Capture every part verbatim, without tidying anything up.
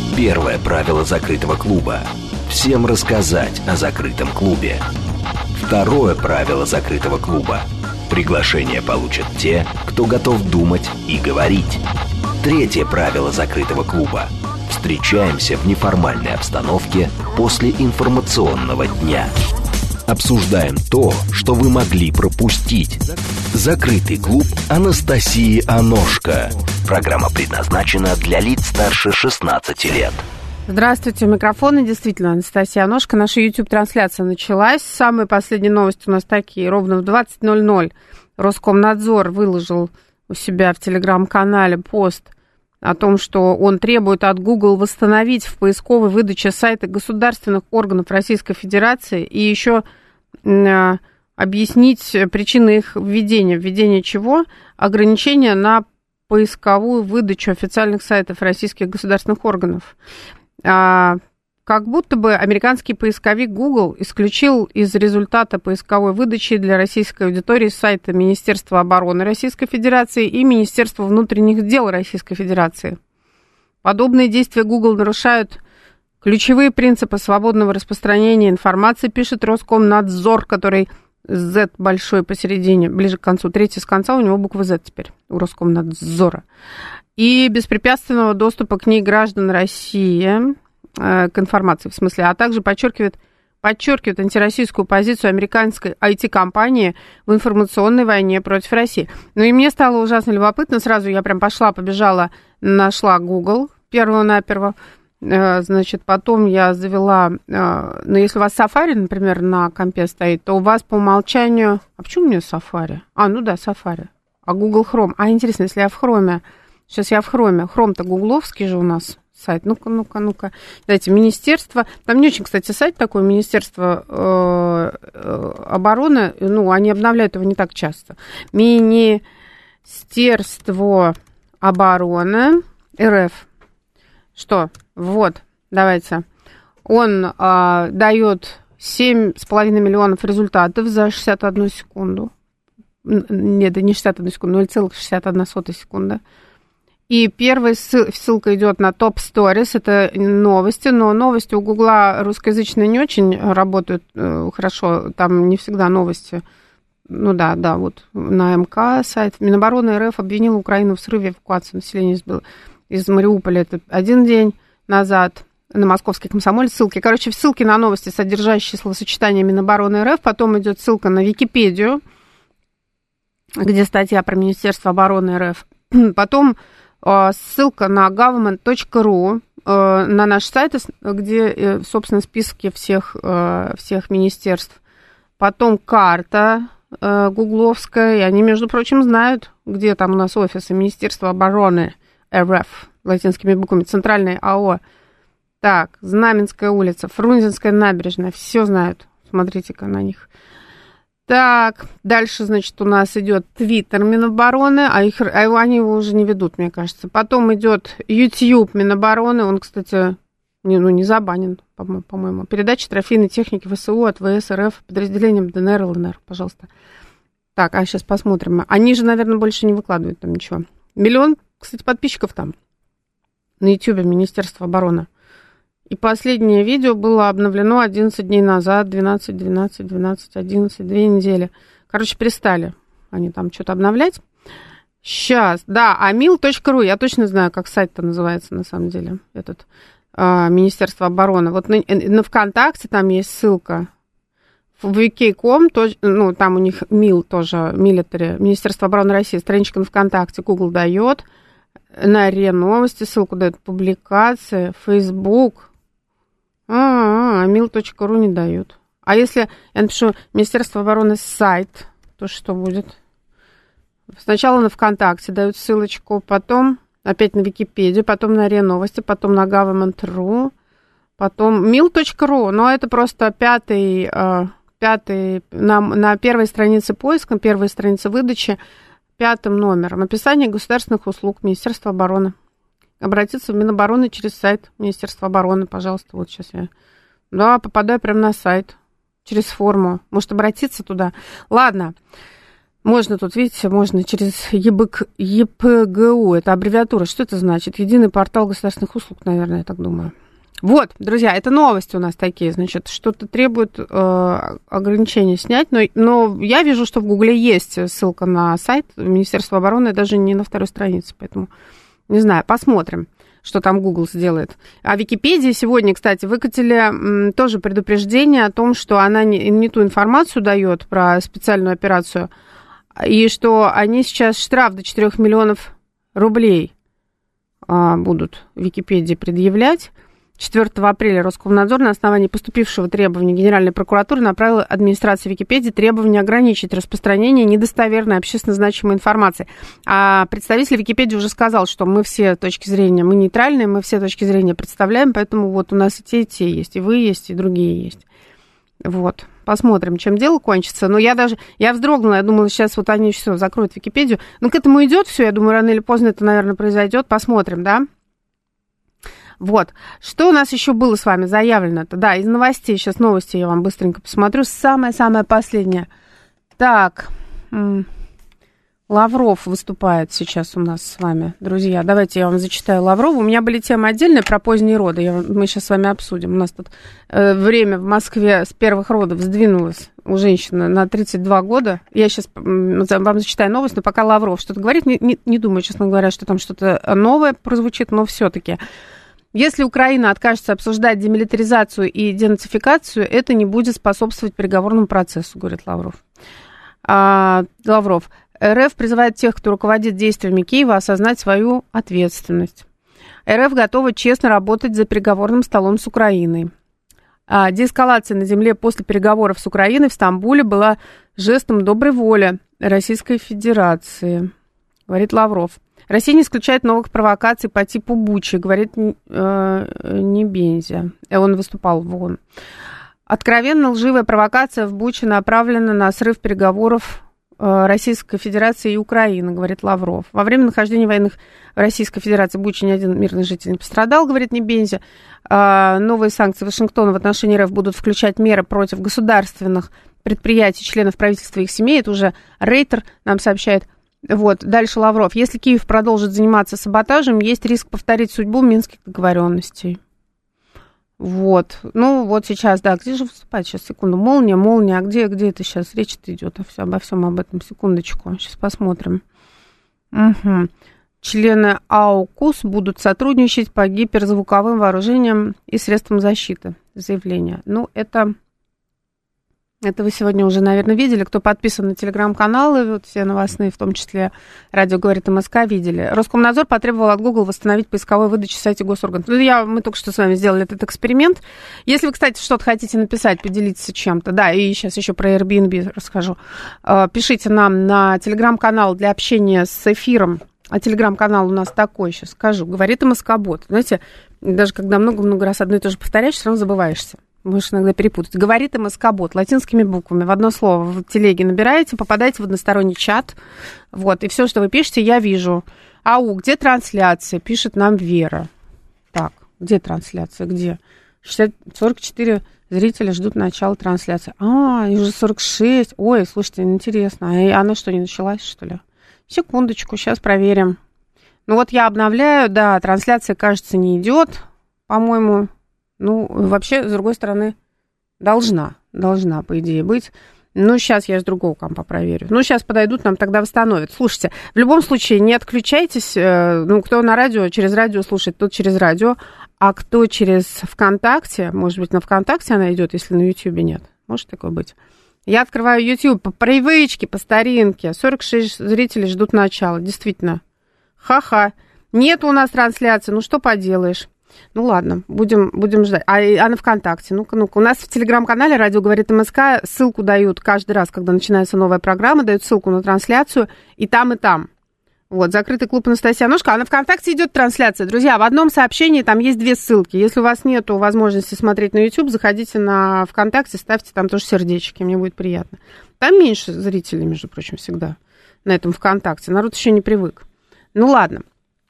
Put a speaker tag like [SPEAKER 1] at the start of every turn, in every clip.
[SPEAKER 1] Первое правило закрытого клуба. Всем рассказать о закрытом клубе. Второе правило закрытого клуба. Приглашение получат те, кто готов думать и говорить. Третье правило закрытого клуба. Встречаемся в неформальной обстановке после информационного дня. Обсуждаем то, что вы могли пропустить. Закрытый клуб Анастасии Аношко. Программа предназначена для лиц старше шестнадцати лет.
[SPEAKER 2] Здравствуйте, у микрофона действительно Анастасия Аношко. Наша YouTube-трансляция началась. Самые последние новости у нас такие. Ровно в двадцать ноль ноль Роскомнадзор выложил у себя в Телеграм-канале пост о том, что он требует от Google восстановить в поисковой выдаче сайта государственных органов Российской Федерации и еще э, объяснить причины их введения. Введение чего? Ограничения на поисковую выдачу официальных сайтов российских государственных органов. А, как будто бы американский поисковик Google исключил из результата поисковой выдачи для российской аудитории сайты Министерства обороны Российской Федерации и Министерства внутренних дел Российской Федерации. Подобные действия Google нарушают ключевые принципы свободного распространения информации, пишет Роскомнадзор, который Z большой посередине, ближе к концу, третий с конца, у него буква Z теперь, у Роскомнадзора. И беспрепятственного доступа к ней граждан России, э, к информации в смысле, а также подчеркивает, подчеркивает антироссийскую позицию американской ай ти-компании в информационной войне против России. Ну и мне стало ужасно любопытно, сразу я прям пошла, побежала, нашла Google первого-наперво, э, значит, потом я завела, э, ну если у вас Safari, например, на компе стоит, то у вас по умолчанию, а почему у меня Safari? А, ну да, Safari, а Google Chrome, а интересно, если я в Chrome... Сейчас я в Хроме. Хром-то гугловский же у нас сайт. Ну-ка, ну-ка, ну-ка. Дайте, министерство. Там не очень, кстати, сайт такой, Министерство э, э, обороны. Ну, они обновляют его не так часто. Министерство обороны эр эф. Что? Вот, давайте. Он э, дает семь с половиной миллионов результатов за шестьдесят одну секунду. Нет, да не шестьдесят одну секунду, ноль целых шестьдесят одна сотая секунда. И первая ссылка идет на Top Stories, это новости, но новости у Гугла русскоязычные не очень работают э, хорошо, там не всегда новости. Ну да, да, вот на эм ка сайт. Минобороны эр эф обвинила Украину в срыве эвакуации населения из, из Мариуполя, это один день назад, на московский Комсомолец ссылки. Короче, ссылки на новости, содержащие словосочетание Минобороны эр эф, потом идет ссылка на Википедию, где статья про Министерство обороны эр эф, потом ссылка на government точка ру, на наш сайт, где, собственно, списки всех, всех министерств. Потом карта гугловская, и они, между прочим, знают, где там у нас офисы Министерства обороны эр эф, латинскими буквами, центральная АО. Так, Знаменская улица, Фрунзенская набережная, все знают, смотрите-ка на них. Так, дальше, значит, у нас идет Твиттер Минобороны, а, их, а они его уже не ведут, мне кажется. Потом идет YouTube Минобороны, он, кстати, не, ну, не забанен, по-моему, по-моему. Передача трофейной техники вэ эс у от вэ эс эр эф подразделением дэ эн эр, эл эн эр, пожалуйста. Так, а сейчас посмотрим. Они же, наверное, больше не выкладывают там ничего. Миллион, кстати, подписчиков там на YouTube Министерства обороны. И последнее видео было обновлено одиннадцать дней назад, двенадцать, двенадцать, двенадцать, одиннадцать, две недели. Короче, перестали они там что-то обновлять. Сейчас, да, а мил точка ру, я точно знаю, как сайт-то называется на самом деле, этот, а, Министерство обороны. Вот на, на ВКонтакте там есть ссылка. В ви кей точка ком, то, ну, там у них мил тоже, милитари, Министерство обороны России, страничка на ВКонтакте, Google дает, на РИА Новости ссылку дает, публикации, Facebook. А, а мил точка ру не дают. А если я напишу Министерство обороны сайт, то что будет? Сначала на ВКонтакте дают ссылочку, потом опять на Википедию, потом на РИА Новости, потом на government точка ру, потом мил точка ру, но это просто пятый, пятый на, на первой странице поиска, на первой странице выдачи, пятым номером. Описание государственных услуг Министерства обороны. Обратиться в Минобороны через сайт Министерства обороны, пожалуйста. Вот сейчас я... Да, попадаю прямо на сайт, через форму. Может, обратиться туда. Ладно. Можно тут, видите, можно через ЕБК, ЕПГУ, это аббревиатура. Что это значит? Единый портал государственных услуг, наверное, я так думаю. Вот, друзья, это новости у нас такие, значит, что-то требует э, ограничения снять, но, но я вижу, что в Гугле есть ссылка на сайт Министерства обороны, даже не на второй странице, поэтому, не знаю, посмотрим, что там Google сделает. А Википедия сегодня, кстати, выкатили м, тоже предупреждение о том, что она не, не ту информацию дает про специальную операцию, и что они сейчас штраф до четырёх миллионов рублей а, будут Википедии предъявлять. четвёртого апреля Роскомнадзор на основании поступившего требования Генеральной прокуратуры направил администрации Википедии требование ограничить распространение недостоверной общественно значимой информации. А представитель Википедии уже сказал, что мы все точки зрения, мы нейтральные, мы все точки зрения представляем, поэтому вот у нас и те, и те есть, и вы есть, и другие есть. Вот. Посмотрим, чем дело кончится. Но я даже, я вздрогнула, я думала, сейчас вот они все закроют Википедию. Но к этому идет все, я думаю, рано или поздно это, наверное, произойдет. Посмотрим, да? Вот. Что у нас еще было с вами заявлено-то? Да, из новостей, сейчас новости я вам быстренько посмотрю. Самое-самое последнее. Так, Лавров выступает сейчас у нас с вами, друзья. Давайте я вам зачитаю Лаврова. У меня были темы отдельные про поздние роды. Я, мы сейчас с вами обсудим. У нас тут э, время в Москве с первых родов сдвинулось у женщины на тридцать два года. Я сейчас вам зачитаю новость, но пока Лавров что-то говорит, не, не, не думаю, честно говоря, что там что-то новое прозвучит, но все-таки. Если Украина откажется обсуждать демилитаризацию и денацификацию, это не будет способствовать переговорному процессу, говорит Лавров. А, Лавров. РФ призывает тех, кто руководит действиями Киева, осознать свою ответственность. РФ готова честно работать за переговорным столом с Украиной. А деэскалация на земле после переговоров с Украиной в Стамбуле была жестом доброй воли Российской Федерации, говорит Лавров. Россия не исключает новых провокаций по типу Бучи, говорит э, Небензя. Он выступал в ООН. Откровенно лживая провокация в Буче направлена на срыв переговоров Российской Федерации и Украины, говорит Лавров. Во время нахождения военных в Российской Федерации в Буче ни один мирный житель не пострадал, говорит Небензя. Новые санкции Вашингтона в отношении РФ будут включать меры против государственных предприятий, членов правительства и их семей. Это уже Рейтер нам сообщает. Вот. Дальше Лавров. Если Киев продолжит заниматься саботажем, есть риск повторить судьбу минских договоренностей. Вот. Ну, вот сейчас, да, где же выступать? Сейчас, секунду. Молния, молния. А где, где это сейчас? Речь-то идет обо всем об этом. Секундочку. Сейчас посмотрим. Угу. Члены АУКУС будут сотрудничать по гиперзвуковым вооружениям и средствам защиты. Заявление. Ну, это... Это вы сегодня уже, наверное, видели. Кто подписан на телеграм-каналы, вот все новостные, в том числе «Радио говорит МСК», видели. Роскомнадзор потребовал от Google восстановить поисковой выдачи в сайте госорганов. Ну, я, мы только что с вами сделали этот эксперимент. Если вы, кстати, что-то хотите написать, поделиться чем-то, да, и сейчас еще про Airbnb расскажу, пишите нам на телеграм-канал для общения с эфиром. А телеграм-канал у нас такой, сейчас скажу, говорит МСК-бот. Знаете, даже когда много-много раз одно и то же повторяешь, все равно забываешься. Можешь иногда перепутать. Говорит МСК-бот латинскими буквами. В одно слово в телеге набираете, попадаете в односторонний чат. Вот, и все, что вы пишете, я вижу. Ау, где трансляция? Пишет нам Вера. Так, где трансляция? Где? шестьдесят, сорок четыре зрителя ждут начала трансляции. А, и уже сорок шесть. Ой, слушайте, интересно. А она что, не началась, что ли? Секундочку, сейчас проверим. Ну вот я обновляю, да, трансляция, кажется, не идет, по-моему. Ну, вообще, с другой стороны, должна, должна, по идее, быть. Ну, сейчас я с другого компа проверю. Ну, сейчас подойдут, нам тогда восстановят. Слушайте, в любом случае, не отключайтесь. Ну, кто на радио, через радио слушает, тот через радио. А кто через ВКонтакте, может быть, на ВКонтакте она идет, если на Ютьюбе нет. Может такое быть? Я открываю Ютьюб по привычке, по старинке. сорок шесть зрителей ждут начала. Действительно. Ха-ха. Нет у нас трансляции. Ну, что поделаешь. Ну, ладно, будем, будем ждать. А, а на ВКонтакте? Ну-ка, ну-ка. У нас в телеграм-канале «Радио говорит МСК» ссылку дают каждый раз, когда начинается новая программа, дают ссылку на трансляцию и там, и там. Вот, закрытый клуб Анастасия Ножка. А на ВКонтакте идет трансляция. Друзья, в одном сообщении там есть две ссылки. Если у вас нет возможности смотреть на YouTube, заходите на ВКонтакте, ставьте там тоже сердечки, мне будет приятно. Там меньше зрителей, между прочим, всегда на этом ВКонтакте. Народ еще не привык. Ну, ладно.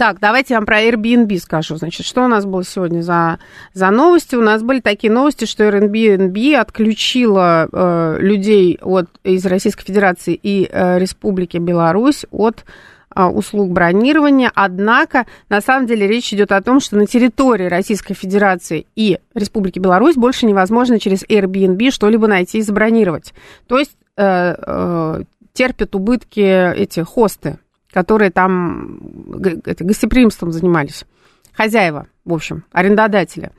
[SPEAKER 2] Так, давайте я вам про Airbnb скажу. Значит, что у нас было сегодня за, за новости? У нас были такие новости, что Airbnb отключила э, людей от, из Российской Федерации и э, Республики Беларусь от э, услуг бронирования. Однако, на самом деле, речь идет о том, что на территории Российской Федерации и Республики Беларусь больше невозможно через Airbnb что-либо найти и забронировать. То есть э, э, терпят убытки эти хосты, которые там гостеприимством занимались, хозяева, в общем, арендодатели.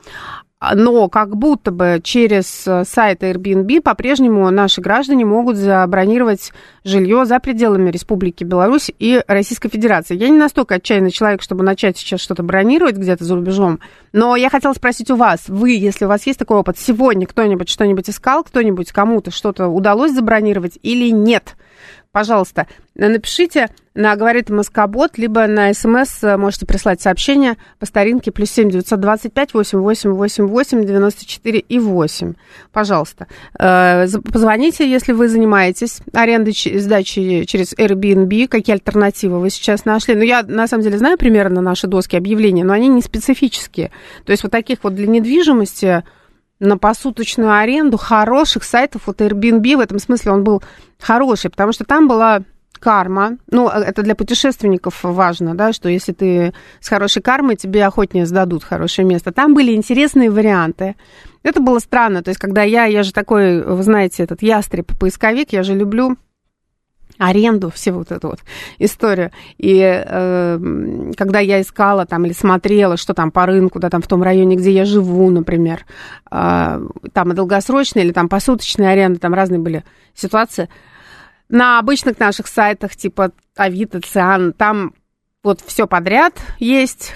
[SPEAKER 2] Но как будто бы через сайт Airbnb по-прежнему наши граждане могут забронировать жилье за пределами Республики Беларусь и Российской Федерации. Я не настолько отчаянный человек, чтобы начать сейчас что-то бронировать где-то за рубежом, но я хотела спросить у вас, вы, если у вас есть такой опыт, сегодня кто-нибудь что-нибудь искал, кто-нибудь кому-то что-то удалось забронировать или нет? Пожалуйста, напишите на «Говорит Москобот», либо на СМС можете прислать сообщение по старинке плюс семь девятьсот двадцать пять восемь восемь восемь восемь девяносто четыре и восемь. Пожалуйста, позвоните, если вы занимаетесь арендой, сдачей через Airbnb, какие альтернативы вы сейчас нашли. Ну, я, на самом деле, знаю примерно наши доски объявлений, но они не специфические. То есть вот таких вот для недвижимости на посуточную аренду хороших сайтов, вот Airbnb в этом смысле он был хороший, потому что там была карма, ну, это для путешественников важно, да, что если ты с хорошей кармой, тебе охотнее сдадут хорошее место. Там были интересные варианты. Это было странно, то есть когда я, я же такой, вы знаете, этот ястреб-поисковик, я же люблю аренду, всю вот эту вот историю. И э, когда я искала там или смотрела, что там по рынку, да, там в том районе, где я живу, например, э, там и долгосрочная или там посуточная аренда, там разные были ситуации. На обычных наших сайтах, типа Авито, Циан, там вот все подряд есть,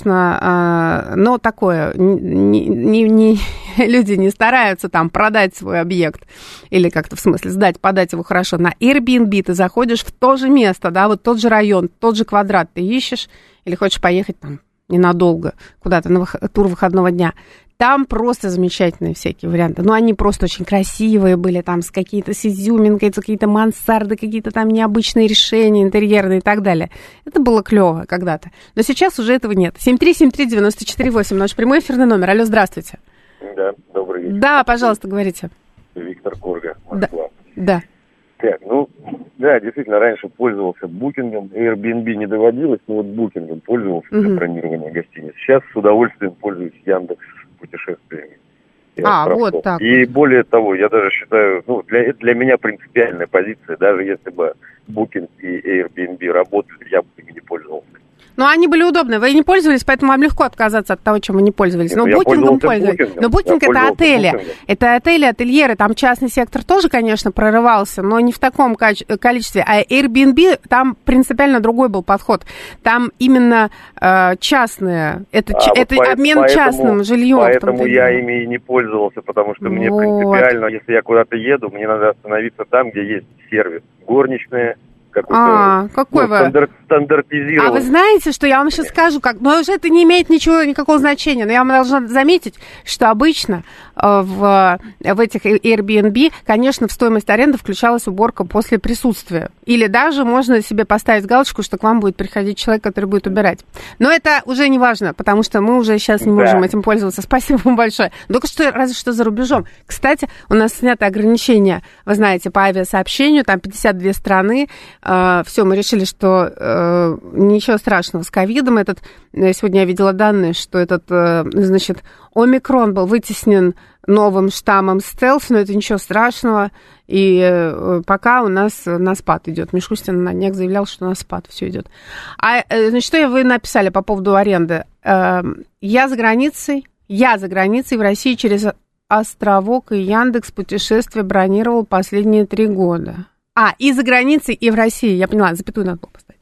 [SPEAKER 2] конечно, э, но такое, не, не, не, люди не стараются там продать свой объект или как-то в смысле сдать, подать его хорошо. На Airbnb ты заходишь в то же место, да, вот тот же район, тот же квадрат ты ищешь или хочешь поехать там ненадолго куда-то на вых... тур выходного дня. Там просто замечательные всякие варианты. Ну, они просто очень красивые были, там, с какие-то с изюминкой, какие-то мансарды, какие-то там необычные решения интерьерные и так далее. Это было клево когда-то. Но сейчас уже этого нет. семь три семь три девять четыре восемь, наш прямой эфирный номер. Алло, здравствуйте.
[SPEAKER 3] Да, добрый вечер.
[SPEAKER 2] Да, пожалуйста, говорите.
[SPEAKER 3] Виктор Корга, Москва.
[SPEAKER 2] Да.
[SPEAKER 3] Так, ну, да, действительно, раньше пользовался букингом, Airbnb не доводилось, но вот букингом пользовался для
[SPEAKER 2] Мгм.
[SPEAKER 3] бронирования гостиниц. Сейчас с удовольствием пользуюсь Яндекс путешествиями. и
[SPEAKER 2] А,
[SPEAKER 3] отправкой.
[SPEAKER 2] вот так
[SPEAKER 3] И более того, я даже считаю, ну, для, для меня принципиальная позиция, даже если бы Booking и Airbnb работали, я бы ими не пользовался.
[SPEAKER 2] Ну, они были удобны. Вы не пользовались, поэтому вам легко отказаться от того, чем вы не пользовались.
[SPEAKER 3] Нет,
[SPEAKER 2] Но
[SPEAKER 3] я
[SPEAKER 2] букингом
[SPEAKER 3] пользовался
[SPEAKER 2] пользовались.
[SPEAKER 3] букингом.
[SPEAKER 2] Но букинг
[SPEAKER 3] Я
[SPEAKER 2] это
[SPEAKER 3] пользовался
[SPEAKER 2] отели.
[SPEAKER 3] букингом.
[SPEAKER 2] Это отели, ательеры. Там частный сектор тоже, конечно, прорывался, но не в таком каче- количестве. А Airbnb, там принципиально другой был подход. Там именно э, частные. Это,
[SPEAKER 3] А,
[SPEAKER 2] ч-
[SPEAKER 3] вот
[SPEAKER 2] это
[SPEAKER 3] поэт-
[SPEAKER 2] обмен
[SPEAKER 3] поэтому-
[SPEAKER 2] частным жильем.
[SPEAKER 3] Поэтому я ими и не пользовался, потому что мне
[SPEAKER 2] Вот.
[SPEAKER 3] принципиально, если я куда-то еду, мне надо остановиться там, где есть сервис. Горничная, какой-то
[SPEAKER 2] А, какой
[SPEAKER 3] ну,
[SPEAKER 2] вы?
[SPEAKER 3] стандарт, стандартизированный.
[SPEAKER 2] А вы знаете, что я вам сейчас скажу, как, но уже это не имеет ничего, никакого значения, но я вам должна заметить, что обычно э, в, в этих Airbnb, конечно, в стоимость аренды включалась уборка после присутствия. Или даже можно себе поставить галочку, что к вам будет приходить человек, который будет убирать. Но это уже не важно, потому что мы уже сейчас не можем
[SPEAKER 3] Да.
[SPEAKER 2] этим пользоваться. Спасибо вам большое. Только что, разве что за рубежом. Кстати, у нас снято ограничение, вы знаете, по авиасообщению, там пятьдесят две страны. Все, мы решили, что э, ничего страшного с ковидом. Этот, сегодня я видела данные, что этот, э, значит, омикрон был вытеснен новым штаммом стелс, но это ничего страшного. И э, пока у нас на спад идет. Мишустин на днях заявлял, что на спад все идет. А, э, значит, что вы написали по поводу аренды? Э, я за границей, я за границей в России через Островок и Яндекс путешествия бронировал последние три года. А, и за границей, и в России. Я поняла, запятую надо было поставить.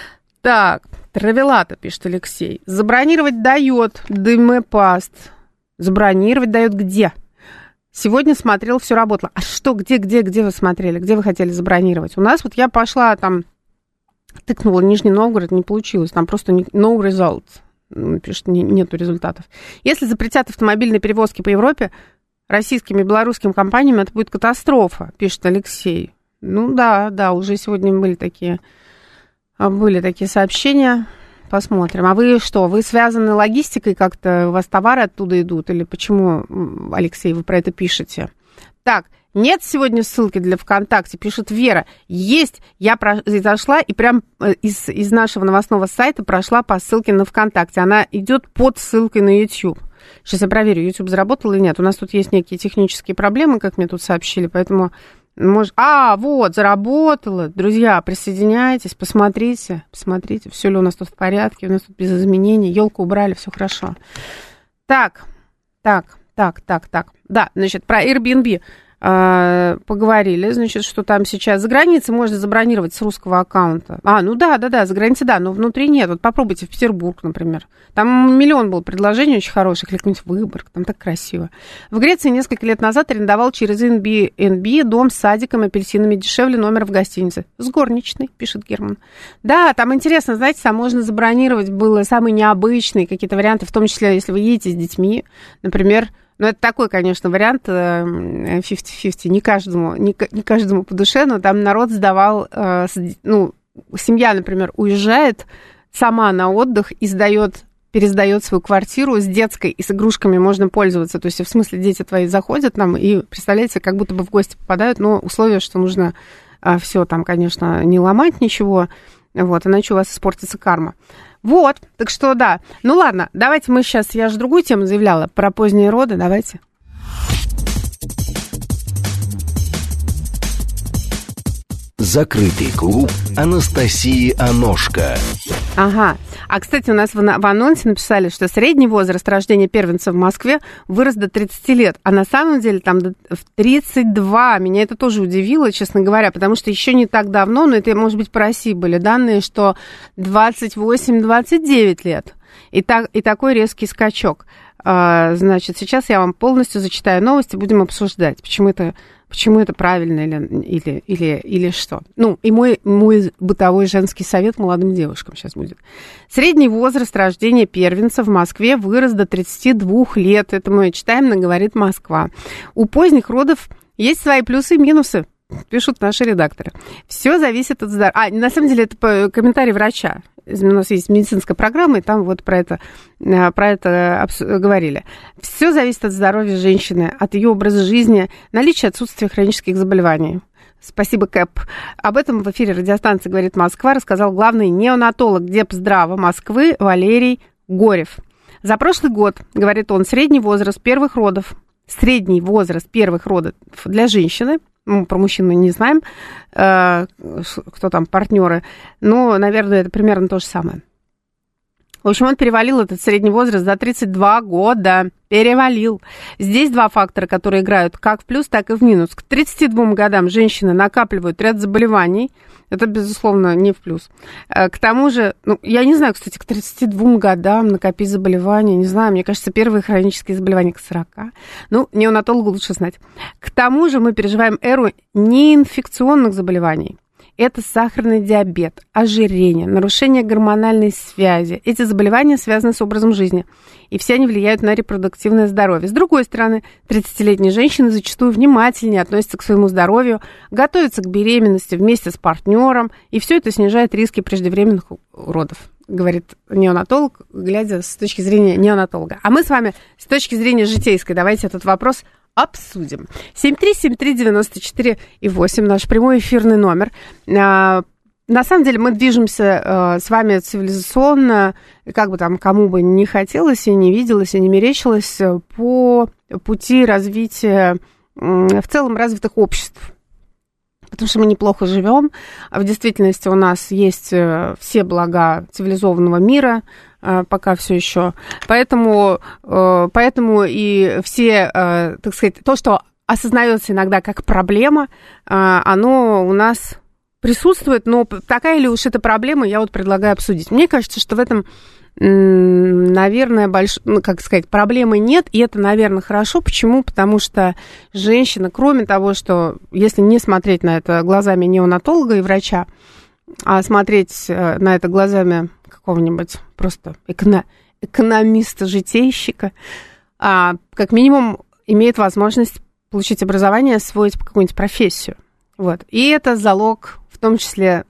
[SPEAKER 2] Так, Травелата, пишет Алексей. Забронировать дает Дымепаст. Забронировать дает где? Сегодня смотрел, все работало. А что, где, где, где вы смотрели? Где вы хотели забронировать? У нас вот я пошла там, тыкнула Нижний Новгород, не получилось. Там просто no results. Пишет, нету результатов. Если запретят автомобильные перевозки по Европе, российским и белорусским компаниям это будет катастрофа, пишет Алексей. Ну да, да, уже сегодня были такие, были такие сообщения. посмотрим. А вы что, вы связаны логистикой как-то? У вас товары оттуда идут? Или почему, Алексей, вы про это пишете? Так, нет сегодня ссылки для ВКонтакте, пишет Вера. Есть, я про... зашла и прям из, из нашего новостного сайта прошла по ссылке на ВКонтакте. Она идет под ссылкой на YouTube. Сейчас я проверю, YouTube заработал или нет. У нас тут есть некие технические проблемы, как мне тут сообщили, поэтому... Может... А, вот, заработало. Друзья, присоединяйтесь, посмотрите, посмотрите, все ли у нас тут в порядке, у нас тут без изменений, елку убрали, все хорошо. Так, так, так, так, так. Да, значит, про Airbnb э, поговорили, значит, что там сейчас за границей можно забронировать с русского аккаунта. А, ну да, да, да, за границей, да, но внутри нет. Вот попробуйте в Петербург, например. Там миллион было предложений очень хороших, кликнуть Выборг, там так красиво. В Греции несколько лет назад арендовал через Airbnb дом с садиком, апельсинами, дешевле номера в гостинице. С горничной, пишет Герман. Да, там интересно, знаете, там можно забронировать было самые необычные какие-то варианты, в том числе, если вы едете с детьми, например. Ну, это такой, конечно, вариант пятьдесят на пятьдесят, не каждому, не, не каждому по душе, но там народ сдавал, ну, семья, например, уезжает сама на отдых и сдает, пересдает свою квартиру с детской, и с игрушками можно пользоваться. То есть, в смысле, дети твои заходят там и, представляете, как будто бы в гости попадают, но условие, что нужно все там, конечно, не ломать ничего, вот, иначе у вас испортится карма. Вот, так что да. Ну ладно, давайте мы сейчас, я же другую тему заявляла, про поздние роды, давайте.
[SPEAKER 1] Закрытый клуб Анастасии Аношко.
[SPEAKER 2] Ага. А, кстати, у нас в, в анонсе написали, что средний возраст рождения первенца в Москве вырос до тридцати лет. А на самом деле там в тридцать два. Меня это тоже удивило, честно говоря, потому что еще не так давно, но это, может быть, по России были данные, что двадцать восемь - двадцать девять лет. И, так, и такой резкий скачок. А, значит, сейчас я вам полностью зачитаю новости, будем обсуждать, почему это... Почему это правильно или, или, или, или что? Ну, и мой, мой бытовой женский совет молодым девушкам сейчас будет. Средний возраст рождения первенца в Москве вырос до тридцати двух лет. Это мы читаем на «Говорит Москва». У поздних родов есть свои плюсы и минусы, пишут наши редакторы. Все зависит от здоровья. А, на самом деле, это комментарий врача. У нас есть медицинская программа, и там вот про это, про это говорили. Все зависит от здоровья женщины, от ее образа жизни, наличия, отсутствия хронических заболеваний. Спасибо, Кэп. Об этом в эфире радиостанции «Говорит Москва» рассказал главный неонатолог Депздрава Москвы Валерий Горев. За прошлый год, говорит он, средний возраст первых родов, средний возраст первых родов для женщины, ну, про мужчин мы не знаем, э, кто там партнеры, но, наверное, это примерно то же самое. В общем, он перевалил этот средний возраст за тридцать два года. Перевалил. Здесь два фактора, которые играют как в плюс, так и в минус. К тридцати двум годам женщины накапливают ряд заболеваний. Это, безусловно, не в плюс. К тому же, ну, я не знаю, кстати, к тридцати двум годам накопить заболевания, не знаю, мне кажется, первые хронические заболевания к сорока. Ну, неонатологу лучше знать. К тому же мы переживаем эру неинфекционных заболеваний. Это сахарный диабет, ожирение, нарушение гормональной связи. Эти заболевания связаны с образом жизни, и все они влияют на репродуктивное здоровье. С другой стороны, тридцатилетние женщины зачастую внимательнее относятся к своему здоровью, готовятся к беременности вместе с партнером, и все это снижает риски преждевременных родов, говорит неонатолог, глядя с точки зрения неонатолога. А мы с вами с точки зрения житейской давайте этот вопрос обсудим. семь три семь три девяносто четыре восемь, наш прямой эфирный номер. На самом деле мы движемся с вами цивилизационно, как бы там кому бы не хотелось, и не виделось, и не мерещилось, по пути развития в целом развитых обществ. Потому что мы неплохо живем. В действительности у нас есть все блага цивилизованного мира, пока все еще. Поэтому, поэтому и все, так сказать, то, что осознается иногда как проблема, оно у нас присутствует, но такая ли уж эта проблема, я вот предлагаю обсудить. Мне кажется, что в этом, наверное, больш... ну, как сказать, проблемы нет, и это, наверное, хорошо. Почему? Потому что женщина, кроме того, что если не смотреть на это глазами неонатолога и врача, а смотреть на это глазами какого-нибудь просто эконом... экономиста-житейщика, а, как минимум имеет возможность получить образование, освоить какую-нибудь профессию. Вот. И это залог том числе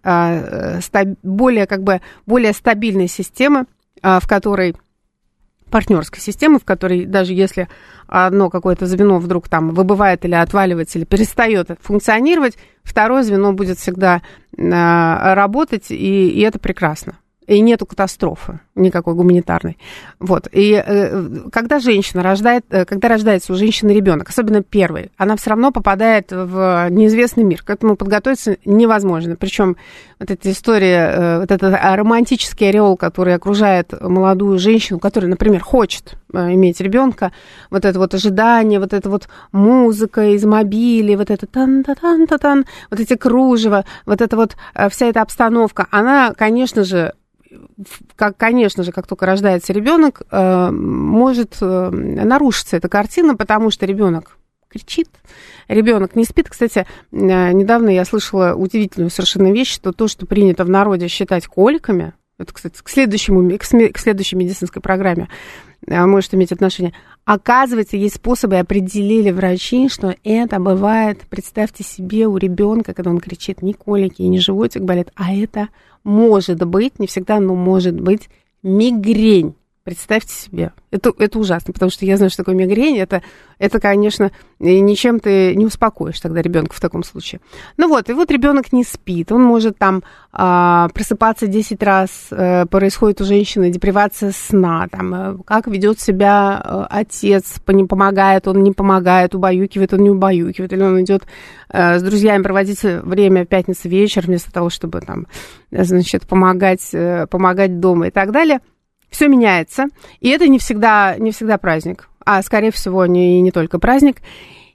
[SPEAKER 2] более, как бы, более стабильной системы, в которой партнерской системы, в которой даже если одно какое-то звено вдруг там выбывает или отваливается, или перестает функционировать, второе звено будет всегда работать, и, и это прекрасно. И нету катастрофы никакой гуманитарной. Вот. И э, когда женщина рождает, э, когда рождается у женщины ребенок, особенно первый, она все равно попадает в неизвестный мир. К этому подготовиться невозможно. Причем вот эта история, э, вот этот романтический ореол, который окружает молодую женщину, которая, например, хочет э, иметь ребенка, вот это вот ожидание, вот эта вот музыка из мобилей, вот это тан-та-тан-та-тан, вот эти кружева, вот эта вот э, вся эта обстановка, она, конечно же, как, конечно же, как только рождается ребенок, э, может э, нарушиться эта картина, потому что ребенок кричит, ребенок не спит. Кстати, э, недавно я слышала удивительную совершенно вещь, что то, что принято в народе считать коликами, это, кстати, к, следующему, к, к следующей медицинской программе э, может иметь отношение, оказывается, есть способы, определили врачи, что это бывает, представьте себе, у ребенка, когда он кричит, не колики и не животик болит, а это может быть, не всегда, но может быть мигрень. Представьте себе. Это, это ужасно, потому что я знаю, что такое мигрень. Это, это, конечно, ничем ты не успокоишь тогда ребенка в таком случае. Ну вот, и вот ребенок не спит. Он может там а, просыпаться десять раз. А, происходит у женщины депривация сна. Там, а, как ведет себя а, отец, не помогает он, не помогает, убаюкивает он, не убаюкивает. Или он идет а, с друзьями проводить время в пятницу вечер, вместо того, чтобы там, значит, помогать, а, помогать дома и так далее. Все меняется, и это не всегда, не всегда праздник, а, скорее всего, не, не только праздник.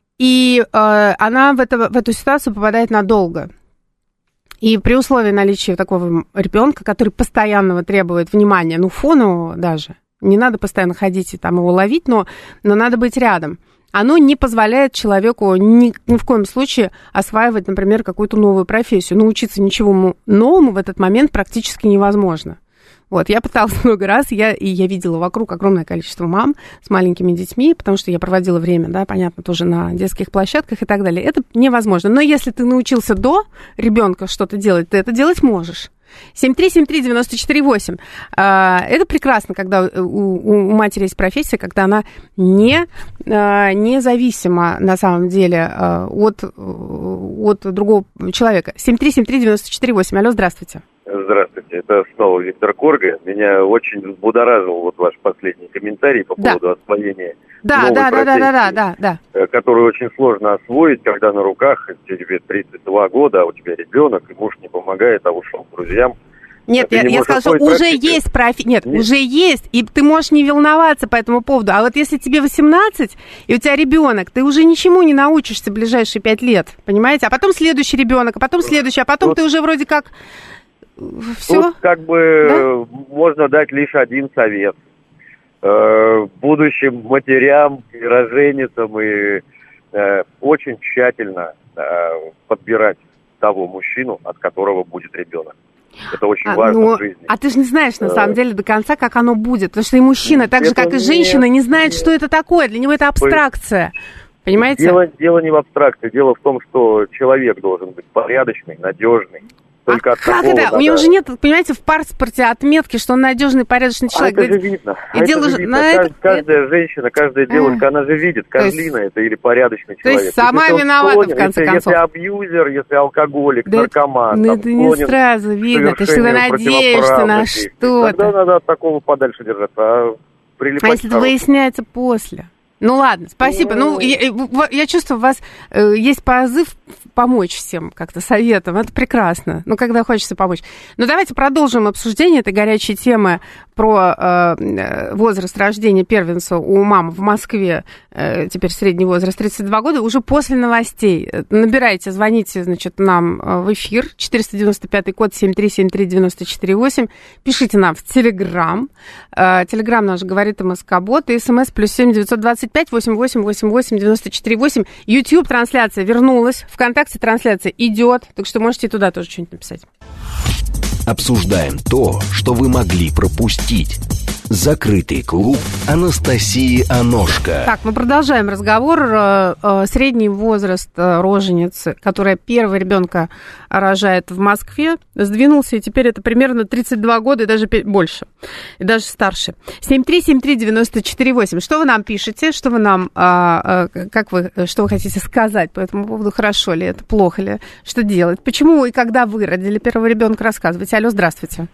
[SPEAKER 2] И э, она в, это, в эту ситуацию попадает надолго. И при условии наличия такого ребенка, который постоянно требует внимания, ну, фонового даже, не надо постоянно ходить и там его ловить, но, но надо быть рядом. Оно не позволяет человеку ни, ни в коем случае осваивать, например, какую-то новую профессию. Научиться ничего новому в этот момент практически невозможно. Вот, я пыталась много раз, я, и я видела вокруг огромное количество мам с маленькими детьми, потому что я проводила время, да, понятно, тоже на детских площадках и так далее. Это невозможно. Но если ты научился до ребенка что-то делать, ты это делать можешь. семь три семь три девять четыре восемь. Это прекрасно, когда у, у матери есть профессия, когда она не, независима на самом деле от, от другого человека. семь три семь три девять четыре восемь. Алло, здравствуйте.
[SPEAKER 3] Здравствуйте, это снова Виктор Корга. Меня очень взбудоражил вот ваш последний комментарий по
[SPEAKER 2] да.
[SPEAKER 3] поводу освоения
[SPEAKER 2] да,
[SPEAKER 3] новой
[SPEAKER 2] да,
[SPEAKER 3] профессии,
[SPEAKER 2] да, да, да, да, да.
[SPEAKER 3] которую очень сложно освоить, когда на руках тебе тридцать два года, а у тебя ребенок, и муж не помогает, а ушел к друзьям.
[SPEAKER 2] Нет, я,
[SPEAKER 3] не
[SPEAKER 2] я сказала, что уже профессию. есть профессия. Нет, Нет, уже есть, и ты можешь не волноваться по этому поводу. А вот если тебе восемнадцать, и у тебя ребенок, ты уже ничему не научишься в ближайшие пять лет, понимаете? А потом следующий ребенок, а потом следующий, а потом вот. Ты уже вроде как... Все?
[SPEAKER 3] Тут как бы да? можно дать лишь один совет. Э, будущим матерям и роженицам и э, очень тщательно э, подбирать того мужчину, от которого будет ребенок. Это очень а, важно
[SPEAKER 2] ну,
[SPEAKER 3] в жизни.
[SPEAKER 2] А ты же не знаешь, на самом деле, до конца, как оно будет. Потому что и мужчина, так же, как и женщина, не знает, нет. что это такое. Для него это абстракция. Понимаете?
[SPEAKER 3] Дело, дело не в абстракции. Дело в том, что человек должен быть порядочный, надежный. Только
[SPEAKER 2] а
[SPEAKER 3] от
[SPEAKER 2] как
[SPEAKER 3] такого,
[SPEAKER 2] это? У него же нет, понимаете, в паспорте отметки, что он надежный, порядочный человек.
[SPEAKER 3] А это же видно.
[SPEAKER 2] И
[SPEAKER 3] а
[SPEAKER 2] дело
[SPEAKER 3] это же видно. Кажд,
[SPEAKER 2] это...
[SPEAKER 3] Каждая женщина, каждая девушка, а. она же видит, козлина есть... это или порядочный человек.
[SPEAKER 2] То есть сама если виновата, склонен, в конце
[SPEAKER 3] если,
[SPEAKER 2] концов.
[SPEAKER 3] Если абьюзер, если алкоголик, да наркоман.
[SPEAKER 2] Это, это не сразу видно, ты всегда надеешься на что-то.
[SPEAKER 3] Тогда надо от такого подальше держаться. А,
[SPEAKER 2] а если это выясняется после? Ну ладно, спасибо. Ну, ну я, я чувствую, у вас э, есть позыв помочь всем как-то советом. Это прекрасно. Ну, когда хочется помочь. Ну, давайте продолжим обсуждение этой горячей темы про э, возраст рождения первенца у мам в Москве. Э, теперь средний возраст тридцать два года. Уже после новостей. Набирайте, звоните, значит, нам в эфир. четыреста девяносто пятый код семь три семь три девять четыре восемь. Пишите нам в Телеграм. Э, Телеграм наш говорит МСК-бот. И СМС плюс семь девятьсот двадцать пять восемь восемь восемь восемь девяносто четыре восемь. YouTube трансляция вернулась. ВКонтакте трансляция идет. Так что можете туда тоже что-нибудь написать.
[SPEAKER 1] Обсуждаем то, что вы могли пропустить. Закрытый клуб Анастасии Аношко.
[SPEAKER 2] Так, мы продолжаем разговор. Средний возраст роженицы, которая первого ребенка рожает в Москве, сдвинулся, и теперь это примерно тридцать два года и даже больше, и даже старше. семь три семь три девять четыре восемь. Что вы нам пишете? Что вы нам, как вы, что вы хотите сказать по этому поводу? Хорошо ли это, плохо ли? Что делать? Почему и когда вы родили первого ребенка? Рассказывайте. Алло, здравствуйте.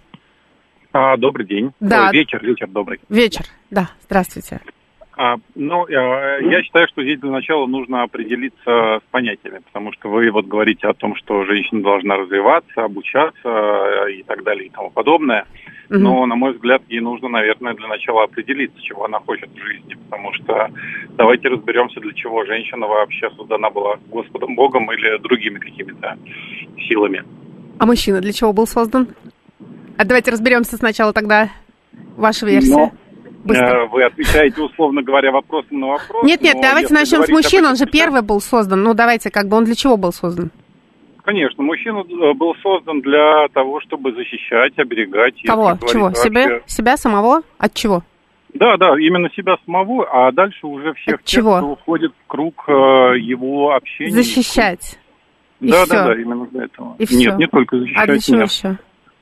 [SPEAKER 4] А, добрый день.
[SPEAKER 2] Да.
[SPEAKER 4] Ой, вечер, вечер добрый.
[SPEAKER 2] Вечер, да, здравствуйте.
[SPEAKER 4] А, ну, я считаю, что здесь для начала нужно определиться с понятиями, потому что вы вот говорите о том, что женщина должна развиваться, обучаться и так далее и тому подобное. Угу. Но, на мой взгляд, ей нужно, наверное, для начала определиться, чего она хочет в жизни, потому что давайте разберемся, для чего женщина вообще создана была Господом Богом или другими какими-то силами.
[SPEAKER 2] А мужчина для чего был создан? А давайте разберемся сначала тогда. Ваша версия.
[SPEAKER 4] Но, э, вы отвечаете, условно говоря, вопросом на вопрос.
[SPEAKER 2] Нет, нет, давайте начнем с мужчины. Он же первый был создан. Ну, давайте, как бы, он для чего был создан?
[SPEAKER 4] Конечно, мужчина был создан для того, чтобы защищать, оберегать.
[SPEAKER 2] Кого? Чего?
[SPEAKER 4] Вообще...
[SPEAKER 2] Себя? Себя самого? От чего?
[SPEAKER 4] Да, да, именно себя самого, а дальше уже всех
[SPEAKER 2] От
[SPEAKER 4] тех,
[SPEAKER 2] чего?
[SPEAKER 4] кто входит в круг э, его общения.
[SPEAKER 2] Защищать. И
[SPEAKER 4] да,
[SPEAKER 2] все.
[SPEAKER 4] да, да, именно для этого.
[SPEAKER 2] И
[SPEAKER 4] нет,
[SPEAKER 2] все.
[SPEAKER 4] не только защищать.
[SPEAKER 2] А для чего
[SPEAKER 4] нет.
[SPEAKER 2] еще?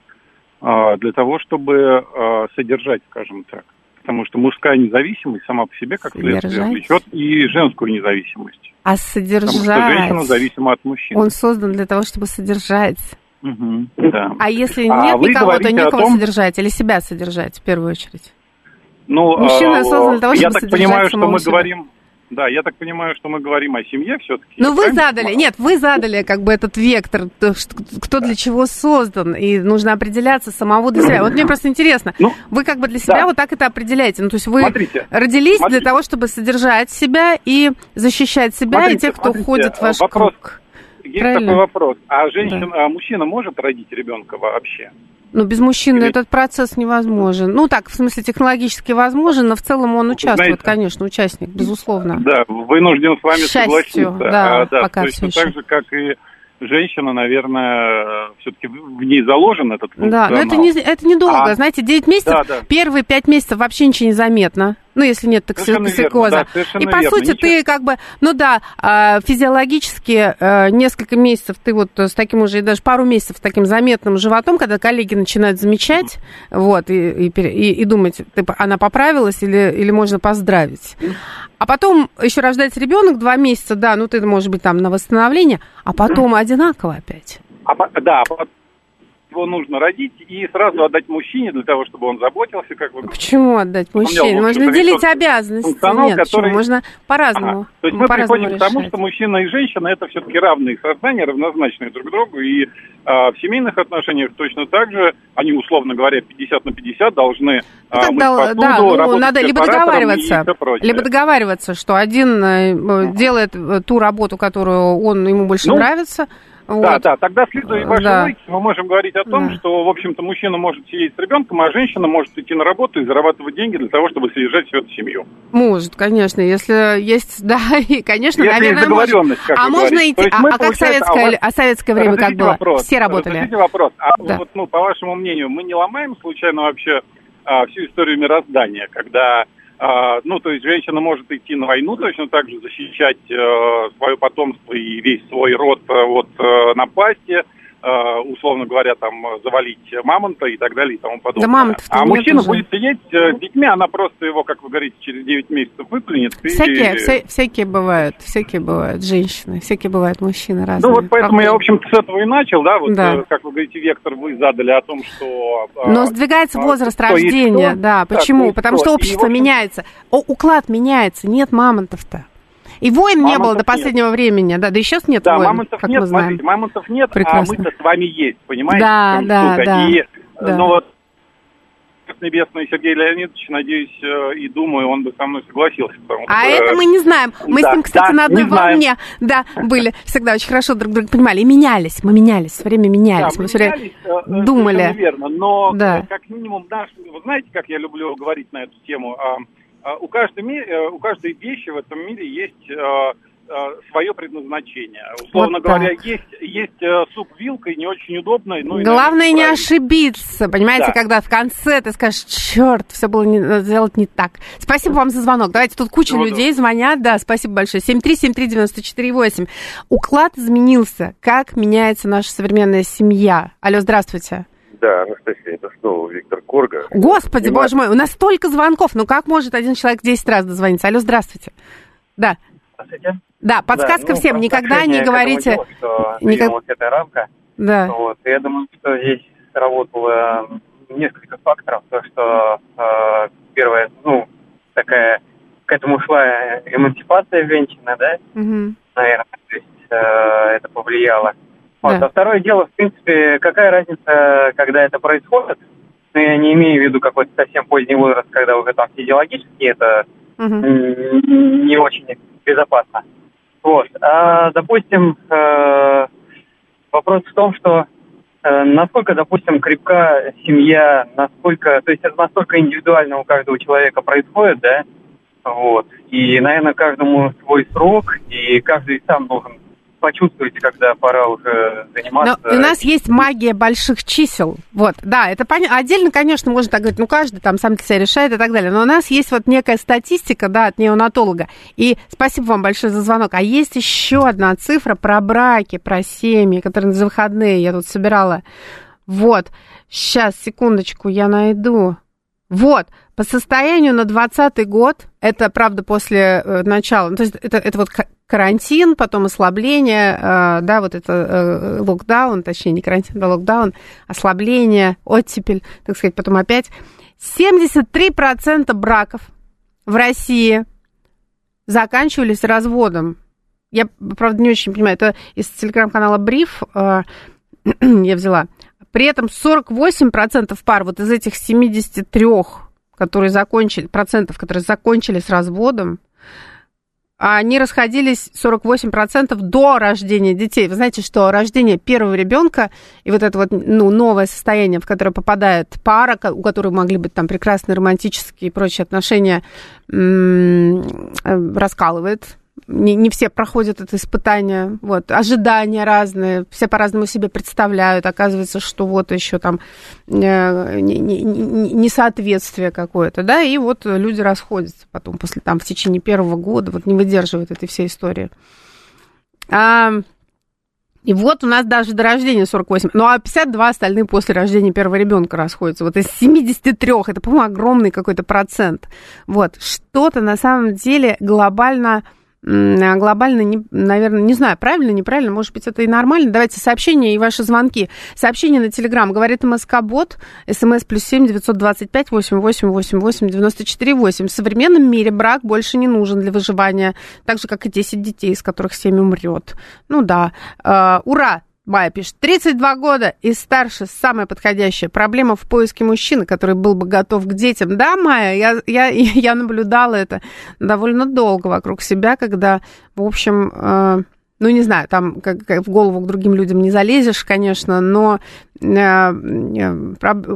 [SPEAKER 4] А, для того, чтобы а, содержать, скажем так. Потому что мужская независимость сама по себе, как следствие, влечет и женскую независимость.
[SPEAKER 2] А содержать...
[SPEAKER 4] Потому что женщина зависима от мужчин.
[SPEAKER 2] Он создан для того, чтобы содержать.
[SPEAKER 4] Угу, да.
[SPEAKER 2] А если
[SPEAKER 4] а
[SPEAKER 2] нет никого, то некого
[SPEAKER 4] том...
[SPEAKER 2] содержать или себя содержать в первую очередь?
[SPEAKER 4] Ну,
[SPEAKER 2] Мужчина а, создан для того, чтобы
[SPEAKER 4] я так
[SPEAKER 2] содержать
[SPEAKER 4] понимаю, что мы
[SPEAKER 2] себя.
[SPEAKER 4] говорим... Да, я так понимаю, что мы говорим о семье все-таки.
[SPEAKER 2] Ну, вы задали, нет, вы задали как бы этот вектор, кто для чего создан, и нужно определяться самого для себя. Вот мне просто интересно, ну, вы как бы для себя да. вот так это определяете. Ну, то есть вы смотрите, родились смотрите. для того, чтобы содержать себя и защищать себя смотрите, и тех, кто смотрите, входит в ваш
[SPEAKER 4] вопрос,
[SPEAKER 2] круг.
[SPEAKER 4] Есть
[SPEAKER 2] Правильно?
[SPEAKER 4] такой вопрос. А женщина,
[SPEAKER 2] да.
[SPEAKER 4] а мужчина может родить ребенка вообще?
[SPEAKER 2] Ну, без мужчины
[SPEAKER 4] Или...
[SPEAKER 2] этот процесс невозможен. Ну, так, в смысле, технологически возможен, но в целом он участвует, знаете, конечно, участник, безусловно.
[SPEAKER 4] Да, вынужден с вами
[SPEAKER 2] счастью,
[SPEAKER 4] согласиться.
[SPEAKER 2] Да,
[SPEAKER 4] а, да,
[SPEAKER 2] пока
[SPEAKER 4] точно
[SPEAKER 2] все
[SPEAKER 4] так
[SPEAKER 2] еще.
[SPEAKER 4] же, как и женщина, наверное, все-таки в ней заложен этот функционал.
[SPEAKER 2] Да, но это, не, это недолго, а, знаете, девять месяцев, да, да. первые пять месяцев вообще ничего не заметно. Ну, если нет токсикоза. Да, и, по верно. сути, ничего. Ты как бы, ну да, физиологически несколько месяцев, ты вот с таким уже, даже пару месяцев с таким заметным животом, когда коллеги начинают замечать, mm. вот, и, и, и, и думать, ты, она поправилась или, или можно поздравить. Mm. А потом еще рождается ребенок, два месяца, да, ну, ты, может быть, там на восстановление, а потом mm. одинаково опять.
[SPEAKER 4] А, да, его нужно родить и сразу отдать мужчине для того, чтобы он заботился, как вы...
[SPEAKER 2] Почему отдать мужчине? Можно делить обязанности. Нет, который... почему? Можно по-разному.
[SPEAKER 4] Ага. То есть мы
[SPEAKER 2] по-разному
[SPEAKER 4] приходим
[SPEAKER 2] решать.
[SPEAKER 4] к тому, что мужчина и женщина это все-таки равные создания, равнозначные друг другу, и а, в семейных отношениях точно так же, они, условно говоря, пятьдесят на пятьдесят должны
[SPEAKER 2] ну,
[SPEAKER 4] а, мыть посуду,
[SPEAKER 2] да, ну,
[SPEAKER 4] работать
[SPEAKER 2] надо
[SPEAKER 4] с
[SPEAKER 2] либо договариваться,
[SPEAKER 4] и
[SPEAKER 2] либо договариваться, что один э, делает ту работу, которую он, ему больше ну, нравится. Вот.
[SPEAKER 4] Да, да, тогда, следуя вашей
[SPEAKER 2] да.
[SPEAKER 4] логике, мы можем говорить о том, да. что, в общем-то, мужчина может сидеть с ребенком, а женщина может идти на работу и зарабатывать деньги для того, чтобы содержать всю эту семью.
[SPEAKER 2] Может, конечно, если есть, да, и, конечно,
[SPEAKER 4] если
[SPEAKER 2] наверное,
[SPEAKER 4] есть договоренность, как
[SPEAKER 2] а
[SPEAKER 4] вы
[SPEAKER 2] можно
[SPEAKER 4] говорите.
[SPEAKER 2] идти, а, а как советское, а, вас... а советское время как было?
[SPEAKER 4] Вопрос,
[SPEAKER 2] все работали.
[SPEAKER 4] Разрешите вопрос, а
[SPEAKER 2] да.
[SPEAKER 4] вот, ну, по вашему мнению, мы не ломаем случайно вообще а, всю историю мироздания, когда... Uh, ну, то есть женщина может идти на войну, точно так же защищать uh, свое потомство и весь свой род uh, от uh, напасти, uh, условно говоря, там, завалить мамонта и так далее и тому подобное. Да, а мужчина уже. будет сидеть uh, с детьми, она просто его, как вы говорите, через девять месяцев выплюнет.
[SPEAKER 2] Всякие,
[SPEAKER 4] и...
[SPEAKER 2] вся, всякие бывают, всякие бывают женщины, всякие бывают мужчины разные.
[SPEAKER 4] Ну, вот поэтому Правда? я, в общем-то, с этого и начал, да, вот,
[SPEAKER 2] да.
[SPEAKER 4] Uh, как вы говорите, вектор вы задали о том, что... Uh,
[SPEAKER 2] Но сдвигается возраст uh, рождения, да, почему? Да, Потому что общество и, общем... меняется. О, уклад меняется, нет мамонтов-то. И войн мамонтов не было до последнего нет. времени, да, да и сейчас нет
[SPEAKER 4] да,
[SPEAKER 2] войн,
[SPEAKER 4] мамонтов
[SPEAKER 2] как
[SPEAKER 4] нет,
[SPEAKER 2] мы знаем.
[SPEAKER 4] Смотрите, мамонтов нет,
[SPEAKER 2] Прекрасно.
[SPEAKER 4] а мы-то с вами есть, понимаете?
[SPEAKER 2] Да, да, да,
[SPEAKER 4] и,
[SPEAKER 2] да.
[SPEAKER 4] Ну вот, небесный Сергей Леонидович, надеюсь, и думаю, он бы со мной согласился.
[SPEAKER 2] А
[SPEAKER 4] что...
[SPEAKER 2] это мы не знаем. Мы да, с ним, кстати, да, на одной волне да, были. Всегда очень хорошо друг друга понимали. И менялись, мы менялись, все время менялись.
[SPEAKER 4] Да,
[SPEAKER 2] мы все время
[SPEAKER 4] менялись,
[SPEAKER 2] думали.
[SPEAKER 4] Верно, но
[SPEAKER 2] да.
[SPEAKER 4] как минимум, наш, вы знаете, как я люблю говорить на эту тему, у каждой, у каждой вещи в этом мире есть свое предназначение. Условно вот говоря, есть, есть э, суп вилкой, не очень удобный. Ну,
[SPEAKER 2] главное и, наверное, не ошибиться, понимаете, да. Когда в конце ты скажешь, черт, все было не, сделать не так. Спасибо вам за звонок. Давайте, тут куча Всего людей доброго. Звонят, да, спасибо большое. семь три семь три девять четыре восемь. Уклад изменился. Как меняется наша современная семья? Алло, здравствуйте.
[SPEAKER 3] Да, Анастасия, это снова Виктор Корга.
[SPEAKER 2] Господи, Понимаю. Боже мой, у нас столько звонков. Ну как может один человек десять раз дозвониться? Алло, здравствуйте. Да.
[SPEAKER 5] Здравствуйте.
[SPEAKER 2] Да, подсказка да, ну, всем. Никогда не говорите...
[SPEAKER 5] Делу, что
[SPEAKER 2] Никак...
[SPEAKER 5] вот эта рамка.
[SPEAKER 2] Да.
[SPEAKER 5] Вот. Я думаю, что здесь сработало несколько факторов. То, что э, первое, ну, такая... К этому шла эмансипация женщины, да? Угу. Наверное, то есть э, это повлияло. Вот. Да. А второе дело, в принципе, какая разница, когда это происходит? Ну, я не имею в виду какой-то совсем поздний возраст, когда уже там физиологически это угу. не очень безопасно. Вот. А, допустим, э, вопрос в том, что э, насколько, допустим, крепка семья, насколько, то есть это настолько индивидуально у каждого человека происходит, да? Вот. И, наверное, каждому свой срок, и каждый сам должен почувствовать, когда пора уже заниматься.
[SPEAKER 2] Но у нас есть магия больших чисел. Вот, да, это понятно. Отдельно, конечно, можно так говорить, ну, каждый там сам для себя решает и так далее. Но у нас есть вот некая статистика, да, от неонатолога. И спасибо вам большое за звонок. А есть еще одна цифра про браки, про семьи, которые за выходные я тут собирала. Вот, сейчас, секундочку, я найду. Вот, по состоянию на двадцатый год, это, правда, после э, начала, то есть это, это вот карантин, потом ослабление, э, да, вот это э, локдаун, точнее, не карантин, а локдаун, ослабление, оттепель, так сказать, потом опять. семьдесят три процента браков в России заканчивались разводом. Я, правда, не очень понимаю, это из телеграм-канала Бриф э, я взяла. При этом сорок восемь процентов пар вот из этих семьдесят три, которые закончили, процентов, которые закончили с разводом, они расходились, сорок восемь процентов, до рождения детей. Вы знаете, что рождение первого ребенка и вот это вот, ну, новое состояние, в которое попадает пара, у которой могли быть там прекрасные романтические и прочие отношения, м-м, раскалывает. Не, не все проходят это испытание, вот, ожидания разные, все по-разному себе представляют, оказывается, что вот еще там э, несоответствие какое-то, да, и вот люди расходятся потом, после, там, в течение первого года, вот не выдерживают этой всей истории. А, и вот у нас даже до рождения сорок восемь, ну, а пятьдесят два остальные после рождения первого ребенка расходятся, вот из семьдесят три, это, по-моему, огромный какой-то процент, вот, что-то на самом деле глобально... глобально, не, наверное, не знаю, правильно, неправильно, может быть, это и нормально. Давайте сообщения и ваши звонки. Сообщение на Телеграм, говорит МСК-бот, СМС плюс семь девятьсот двадцать пять восемь восемь восемь восемь девяносто четыре восемь. В современном мире брак больше не нужен для выживания, так же, как и десять детей, из которых семь умрет. Ну да, uh, ура! Майя пишет, тридцать два года и старше, самая подходящая. Проблема в поиске мужчины, который был бы готов к детям. Да, Майя, я, я, я наблюдала это довольно долго вокруг себя, когда, в общем, э, ну, не знаю, там как, как в голову к другим людям не залезешь, конечно, но э, э,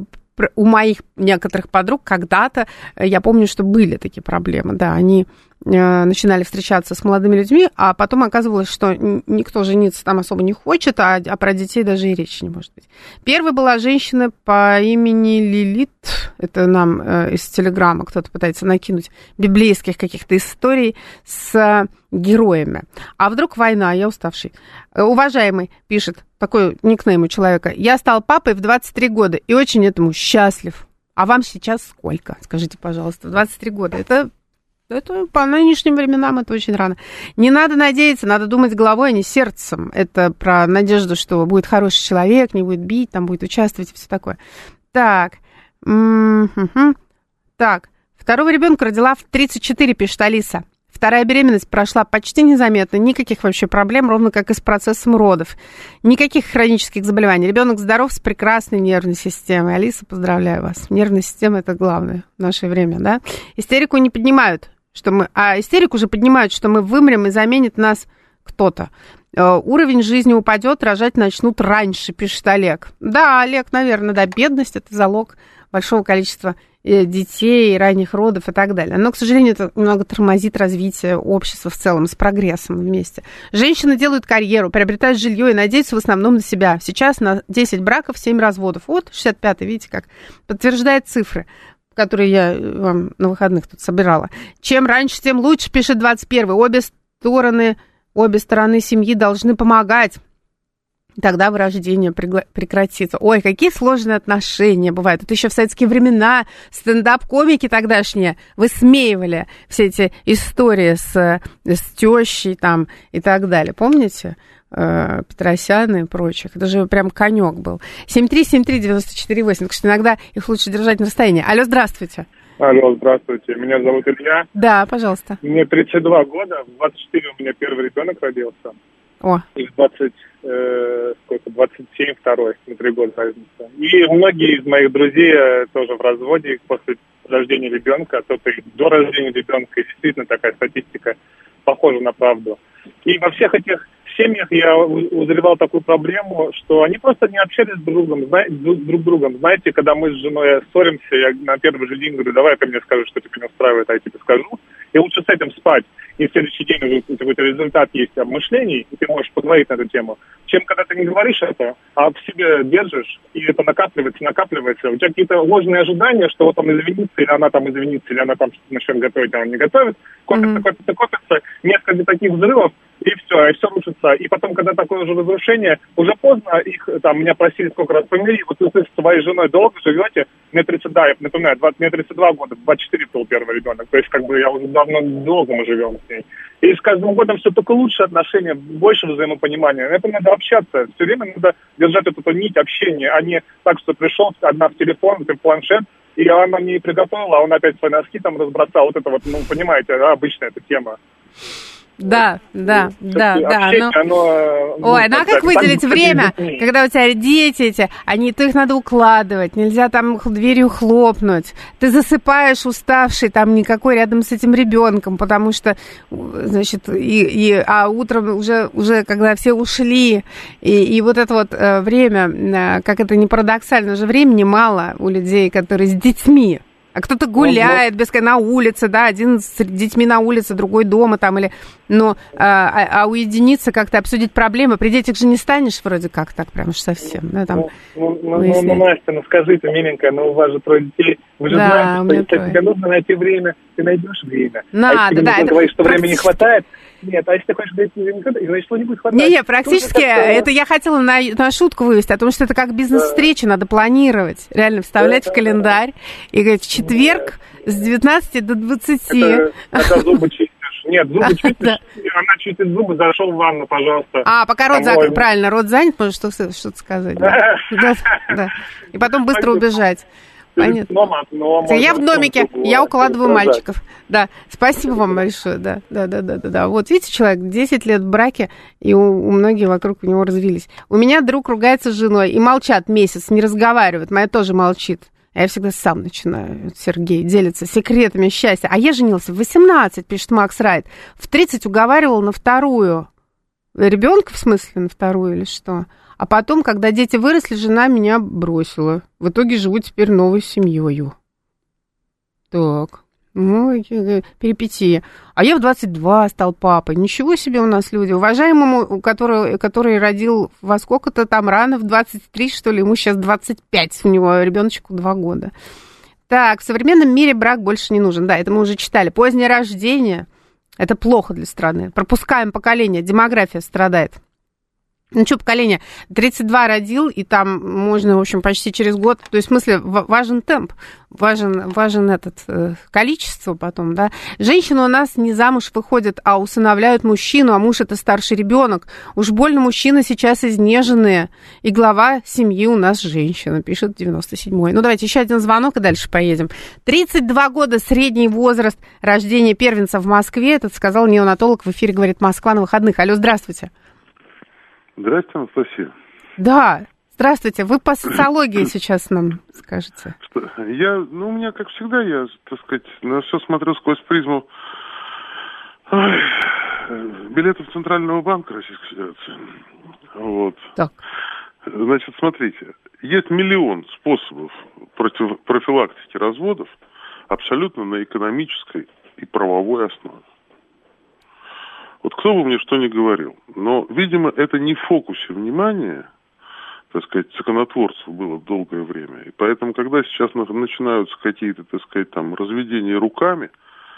[SPEAKER 2] у моих некоторых подруг когда-то, я помню, что были такие проблемы, да, они начинали встречаться с молодыми людьми, а потом оказывалось, что никто жениться там особо не хочет, а, а про детей даже и речи не может быть. Первой была женщина по имени Лилит, это нам э, из Телеграма кто-то пытается накинуть библейских каких-то историй с э, героями. А вдруг война, я уставший. Уважаемый, пишет такой никнейм у человека, я стал папой в двадцать три года и очень этому счастлив. А вам сейчас сколько? Скажите, пожалуйста, двадцать три года. Это... Это по нынешним временам это очень рано. Не надо надеяться, надо думать головой, а не сердцем. Это про надежду, что будет хороший человек, не будет бить, там будет участвовать и все такое. Так. Mm-hmm. Так. Второго ребенка родила в тридцать четыре, пишет Алиса. Вторая беременность прошла почти незаметно, никаких вообще проблем, ровно как и с процессом родов. Никаких хронических заболеваний. Ребенок здоров, с прекрасной нервной системой. Алиса, поздравляю вас. Нервная система – это главное в наше время, да? Истерику не поднимают, что мы... А истерику же поднимают, что мы вымрем и заменит нас кто-то. Уровень жизни упадет, рожать начнут раньше, пишет Олег. Да, Олег, наверное, да, бедность – это залог большого количества детей, ранних родов и так далее. Но, к сожалению, это немного тормозит развитие общества в целом с прогрессом вместе. Женщины делают карьеру, приобретают жилье и надеются в основном на себя. Сейчас на десять браков семь разводов. Вот шестьдесят пятый, видите как, подтверждает цифры, которые я вам на выходных тут собирала. Чем раньше, тем лучше, пишет двадцать первый. Обе стороны, обе стороны семьи должны помогать. Тогда вырождение прекратится. Ой, какие сложные отношения бывают. Это еще в советские времена стендап-комики тогдашние высмеивали все эти истории с, с тещей там и так далее. Помните? Петросяна и прочих. Это же прям конек был. семь три семь три девять четыре восемь. Так что иногда их лучше держать на расстоянии. Алло, здравствуйте.
[SPEAKER 6] Алло, здравствуйте. Меня зовут Илья.
[SPEAKER 2] Да, пожалуйста.
[SPEAKER 6] Мне тридцать два года. В двадцать четыре у меня первый ребенок родился.
[SPEAKER 2] О.
[SPEAKER 6] И в двадцать, э, сколько, двадцать семь второй, на три года разница. И многие из моих друзей тоже в разводе после рождения ребенка, а то-то и до рождения ребенка. И действительно такая статистика похожа на правду. И во всех этих семьях я узревал такую проблему, что они просто не общались друг с другом, знаете, друг с другом. Знаете, когда мы с женой ссоримся, я на первый же день говорю, давай ты мне скажешь, что тебе не устраивает, а я тебе скажу. И лучше с этим спать. И в следующий день уже какой-то результат есть обмышлений, и ты можешь поговорить на эту тему. Чем когда ты не говоришь это, а в себе держишь, и это накапливается, накапливается. У тебя какие-то ложные ожидания, что вот он извинится, или она там извинится, или она там что-то начнет готовить, а он не готовит. Копится, mm-hmm. копится, копится, несколько таких взрывов, и все, и все рушится. И потом, когда такое уже разрушение, уже поздно, их там меня просили сколько раз помирить, вот вы с своей женой долго живете, мне тридцать, да, я напоминаю, мне тридцать два года, двадцать четыре был первый ребенок, то есть как бы я уже давно долго мы живем с ней. И с каждым годом все только лучше отношения, больше взаимопонимания. Это надо общаться, все время надо держать эту нить общения, а не так, что пришел, одна в телефон, ты в планшет, и она мне приготовила, а он опять свои носки там разбросал. Вот это вот, ну, понимаете, да, обычная эта тема.
[SPEAKER 2] Да, да, да, да.
[SPEAKER 6] Общение, но... оно, ну,
[SPEAKER 2] Ой, ну а как выделить
[SPEAKER 6] так,
[SPEAKER 2] время, когда у тебя дети эти, они, то их надо укладывать, нельзя там дверью хлопнуть. Ты засыпаешь уставший, там никакой рядом с этим ребенком, потому что, значит, и, и, а утром уже, уже когда все ушли, и, и вот это вот э, время, э, как это ни парадоксально, уже времени мало у людей, которые с детьми. А кто-то гуляет без, на улице, да, один с детьми на улице, другой дома там, или, но, а, а уединиться как-то, обсудить проблемы, при детях же не станешь вроде как так прям уж совсем, да, там.
[SPEAKER 6] Ну, ну, ну, ну, Настя, ну скажите, миленькая, ну у вас же трое детей, вы же
[SPEAKER 2] да,
[SPEAKER 6] знаете, что если тебе нужно найти время, ты найдешь время.
[SPEAKER 2] Надо,
[SPEAKER 6] а если
[SPEAKER 2] да.
[SPEAKER 6] ты говоришь, что
[SPEAKER 2] практически...
[SPEAKER 6] времени не хватает, нет, а если ты хочешь найти время, значит, что не будет хватать.
[SPEAKER 2] Не-не, практически, это я хотела на, на шутку вывести, о том, что это как бизнес-встреча, да. Надо планировать, реально вставлять да, в календарь да, да. и говорить, в четверг да. с девятнадцати до двадцати.
[SPEAKER 6] Это, это зубы чистишь. Нет, зубы чистишь, она чистит зубы, зашел в ванну, пожалуйста.
[SPEAKER 2] А, пока рот закрыт, правильно, рот занят, может что-то сказать. Да. И потом быстро убежать. Понятно. Я в домике, я укладываю мальчиков. Да, спасибо вам большое. Да, да, да, да, да. Вот видите, человек десять лет в браке, и у, у многих вокруг него развились. У меня друг ругается с женой, и молчат месяц, не разговаривают. Моя тоже молчит. А я всегда сам начинаю. Сергей делится секретами счастья. А я женился в восемнадцать, пишет Макс Райт. В тридцать уговаривал на вторую. Ребенка, в смысле, на вторую или что? А потом, когда дети выросли, жена меня бросила. В итоге живу теперь новой семьей. Так, ну, перипетии. А я в двадцать два стал папой. Ничего себе у нас люди. Уважаемому, который, который родил во сколько-то там рано, в двадцать три, что ли, ему сейчас двадцать пять, у него ребеночку два года. Так, в современном мире брак больше не нужен. Да, это мы уже читали. Позднее рождение – это плохо для страны. Пропускаем поколение, демография страдает. Ну, что, поколение, тридцать два родил, и там можно, в общем, почти через год, то есть, в смысле, важен темп, важен, важен этот, э, количество потом, да. Женщины у нас не замуж выходят, а усыновляют мужчину, а муж это старший ребенок. Уж больно мужчины сейчас изнеженные, и глава семьи у нас женщина, пишет девяносто седьмой. Ну, давайте еще один звонок, и дальше поедем. тридцать два года средний возраст рождения первенца в Москве, этот сказал неонатолог, в эфире говорит «Москва на выходных». Алло, здравствуйте.
[SPEAKER 7] Здравствуйте, Анастасия.
[SPEAKER 2] Да, здравствуйте. Вы по социологии сейчас нам скажете.
[SPEAKER 7] Что, я, ну, у меня, как всегда, я, так сказать, на все смотрю сквозь призму ой, билетов Центрального банка Российской Федерации. Вот.
[SPEAKER 2] Так.
[SPEAKER 7] Значит, смотрите, есть миллион способов против, профилактики разводов абсолютно на экономической и правовой основе. Вот кто бы мне что ни говорил, но, видимо, это не в фокусе внимания, так сказать, законотворцев было долгое время. И поэтому, когда сейчас начинаются какие-то, так сказать, там, разведения руками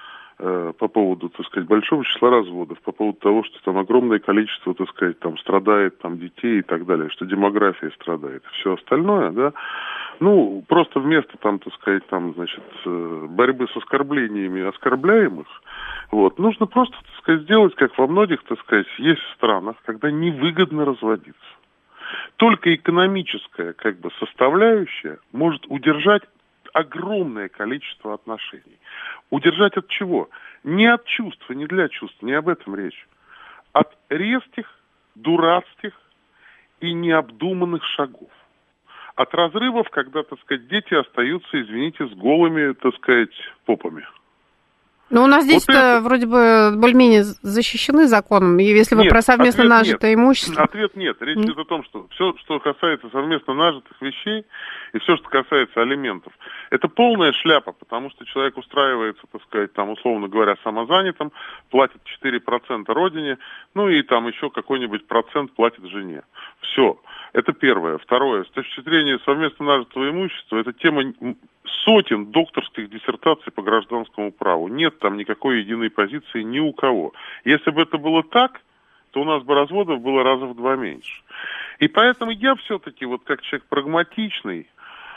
[SPEAKER 7] э, по поводу, так сказать, большого числа разводов, по поводу того, что там огромное количество, так сказать, там, страдает там детей и так далее, что демография страдает, и все остальное, да, ну, просто вместо, там, так сказать, там, значит, борьбы с оскорблениями оскорбляемых, вот, нужно просто, так сказать, сделать, как во многих, так сказать, есть странах, когда невыгодно разводиться. Только экономическая, как бы, составляющая может удержать огромное количество отношений. Удержать от чего? Не от чувства, не для чувств, не об этом речь. От резких, дурацких и необдуманных шагов. От разрывов, когда, так сказать, дети остаются, извините, с голыми, так сказать, попами.
[SPEAKER 2] Ну, у нас здесь-то вот это... вроде бы более-менее защищены законом, если вы нет, про совместно нажитое нет. имущество.
[SPEAKER 7] Ответ нет. Речь идет mm. о том, что все, что касается совместно нажитых вещей, и все, что касается алиментов, это полная шляпа, потому что человек устраивается, так сказать, там, условно говоря, самозанятым, платит четыре процента родине, ну и там еще какой-нибудь процент платит жене. Все. Это первое. Второе. С точки зрения совместно нажитого имущества, это тема сотен докторских диссертаций по гражданскому праву. Нет там никакой единой позиции ни у кого. Если бы это было так, то у нас бы разводов было раза в два меньше. И поэтому я все-таки, вот как человек прагматичный,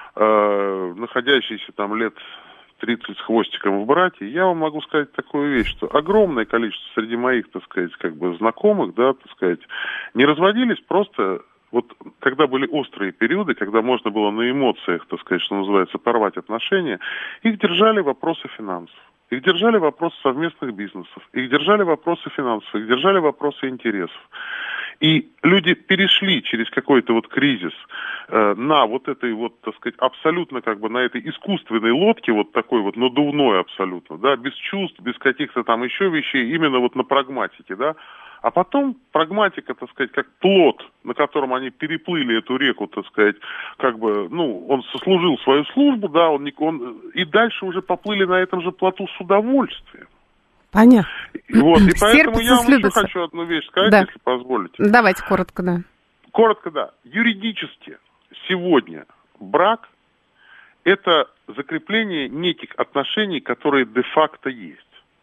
[SPEAKER 7] э, находящийся там лет тридцать с хвостиком в браке, я вам могу сказать такую вещь, что огромное количество среди моих, так сказать, как бы знакомых, да, так сказать, не разводились просто... Вот когда были острые периоды, когда можно было на эмоциях, так сказать, что называется, порвать отношения, их держали вопросы финансов, их держали вопросы совместных бизнесов, их держали вопросы финансов, их держали вопросы интересов. И люди перешли через какой-то вот кризис э, на вот этой вот, так сказать, абсолютно как бы на этой искусственной лодке, вот такой вот надувной абсолютно, да, без чувств, без каких-то там еще вещей, именно вот на прагматике, да. А потом прагматика, так сказать, как плот, на котором они переплыли эту реку, так сказать, как бы, ну, он сослужил свою службу, да, он, он и дальше уже поплыли на этом же плоту с удовольствием.
[SPEAKER 2] Понятно.
[SPEAKER 7] Вот, и поэтому я вам еще хочу одну вещь сказать, да. Если позволите.
[SPEAKER 2] Давайте коротко, да.
[SPEAKER 7] Коротко, да. Юридически сегодня брак – это закрепление неких отношений, которые де-факто есть.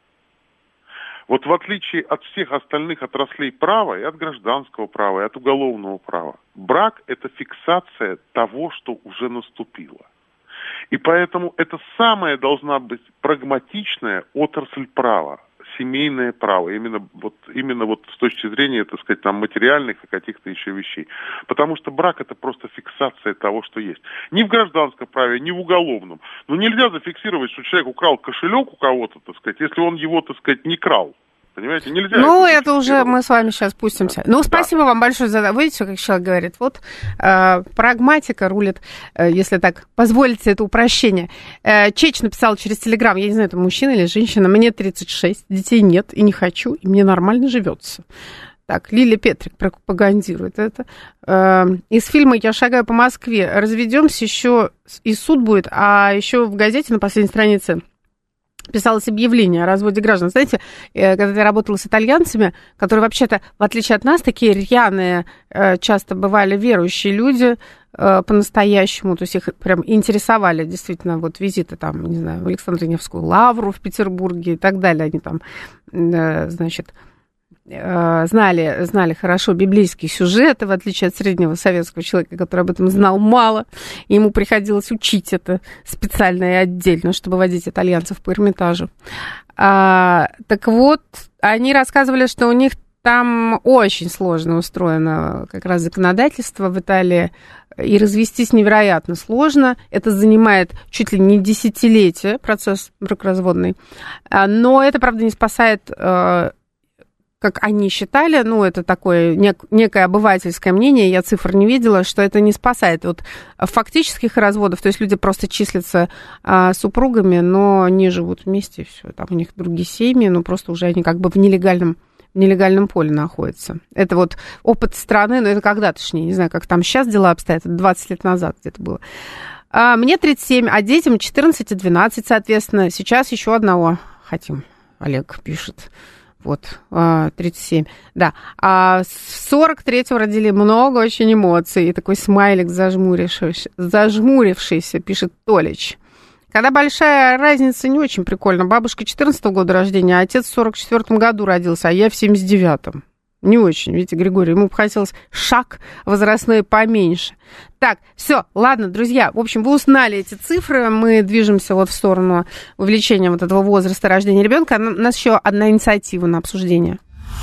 [SPEAKER 7] Вот в отличие от всех остальных отраслей права, и от гражданского права, и от уголовного права, брак – это фиксация того, что уже наступило. И поэтому это самая должна быть прагматичная отрасль права, семейное право, именно вот, именно вот с точки зрения, так сказать, там, материальных и каких-то еще вещей. Потому что брак – это просто фиксация того, что есть. Ни в гражданском праве, ни в уголовном. Но нельзя зафиксировать, что человек украл кошелек у кого-то, так сказать, если он его, так сказать, не крал. Понимаете, нельзя.
[SPEAKER 2] Ну, это, это уже мы с вами сейчас спустимся. Да. Ну, спасибо да. вам большое за... Видите, как человек говорит, вот э, прагматика рулит, э, если так позволите это упрощение. Э, Чеч написал через Телеграм, я не знаю, это мужчина или женщина, мне тридцать шесть, детей нет и не хочу, и мне нормально живется. Так, Лилия Петрик пропагандирует это. Э, из фильма «Я шагаю по Москве». Разведемся, еще и суд будет, а еще в газете на последней странице писалось объявление о разводе граждан. Знаете, когда я работала с итальянцами, которые вообще-то, в отличие от нас, такие рьяные, часто бывали верующие люди по-настоящему, то есть их прям интересовали действительно вот визиты там, не знаю, в Александре Невскую лавру в Петербурге и так далее. Они там, значит, знали, знали хорошо библейские сюжеты, в отличие от среднего советского человека, который об этом знал мало. И ему приходилось учить это специально и отдельно, чтобы водить итальянцев по Эрмитажу. А, так вот, они рассказывали, что у них там очень сложно устроено как раз законодательство в Италии, и развестись невероятно сложно. Это занимает чуть ли не десятилетие, процесс бракоразводный. Но это, правда, не спасает... как они считали, ну, это такое нек- некое обывательское мнение, я цифр не видела, что это не спасает от фактических разводов, то есть люди просто числятся а, супругами, но не живут вместе, и все, там у них другие семьи, ну, просто уже они как бы в нелегальном в нелегальном поле находится. Это вот опыт страны, но это когда-тошнее, не знаю, как там сейчас дела обстоят, это двадцать лет назад где-то было. А, мне тридцать семь, а детям четырнадцать и двенадцать, соответственно. Сейчас еще одного хотим, Олег пишет. Вот, тридцать семь, да. А с сорок третьего родили, много очень эмоций. И такой смайлик зажмурившийся, зажмурившийся, пишет Толич. Когда большая разница, не очень прикольно. Бабушка четырнадцатого года рождения, а отец в сорок четвёртом году родился, а я в семьдесят девятом. Не очень, видите, Григорий, ему бы хотелось шаг возрастной поменьше. Так, все, ладно, друзья, в общем, вы узнали эти цифры, мы движемся вот в сторону увеличения вот этого возраста рождения ребенка. У нас еще одна инициатива на обсуждение.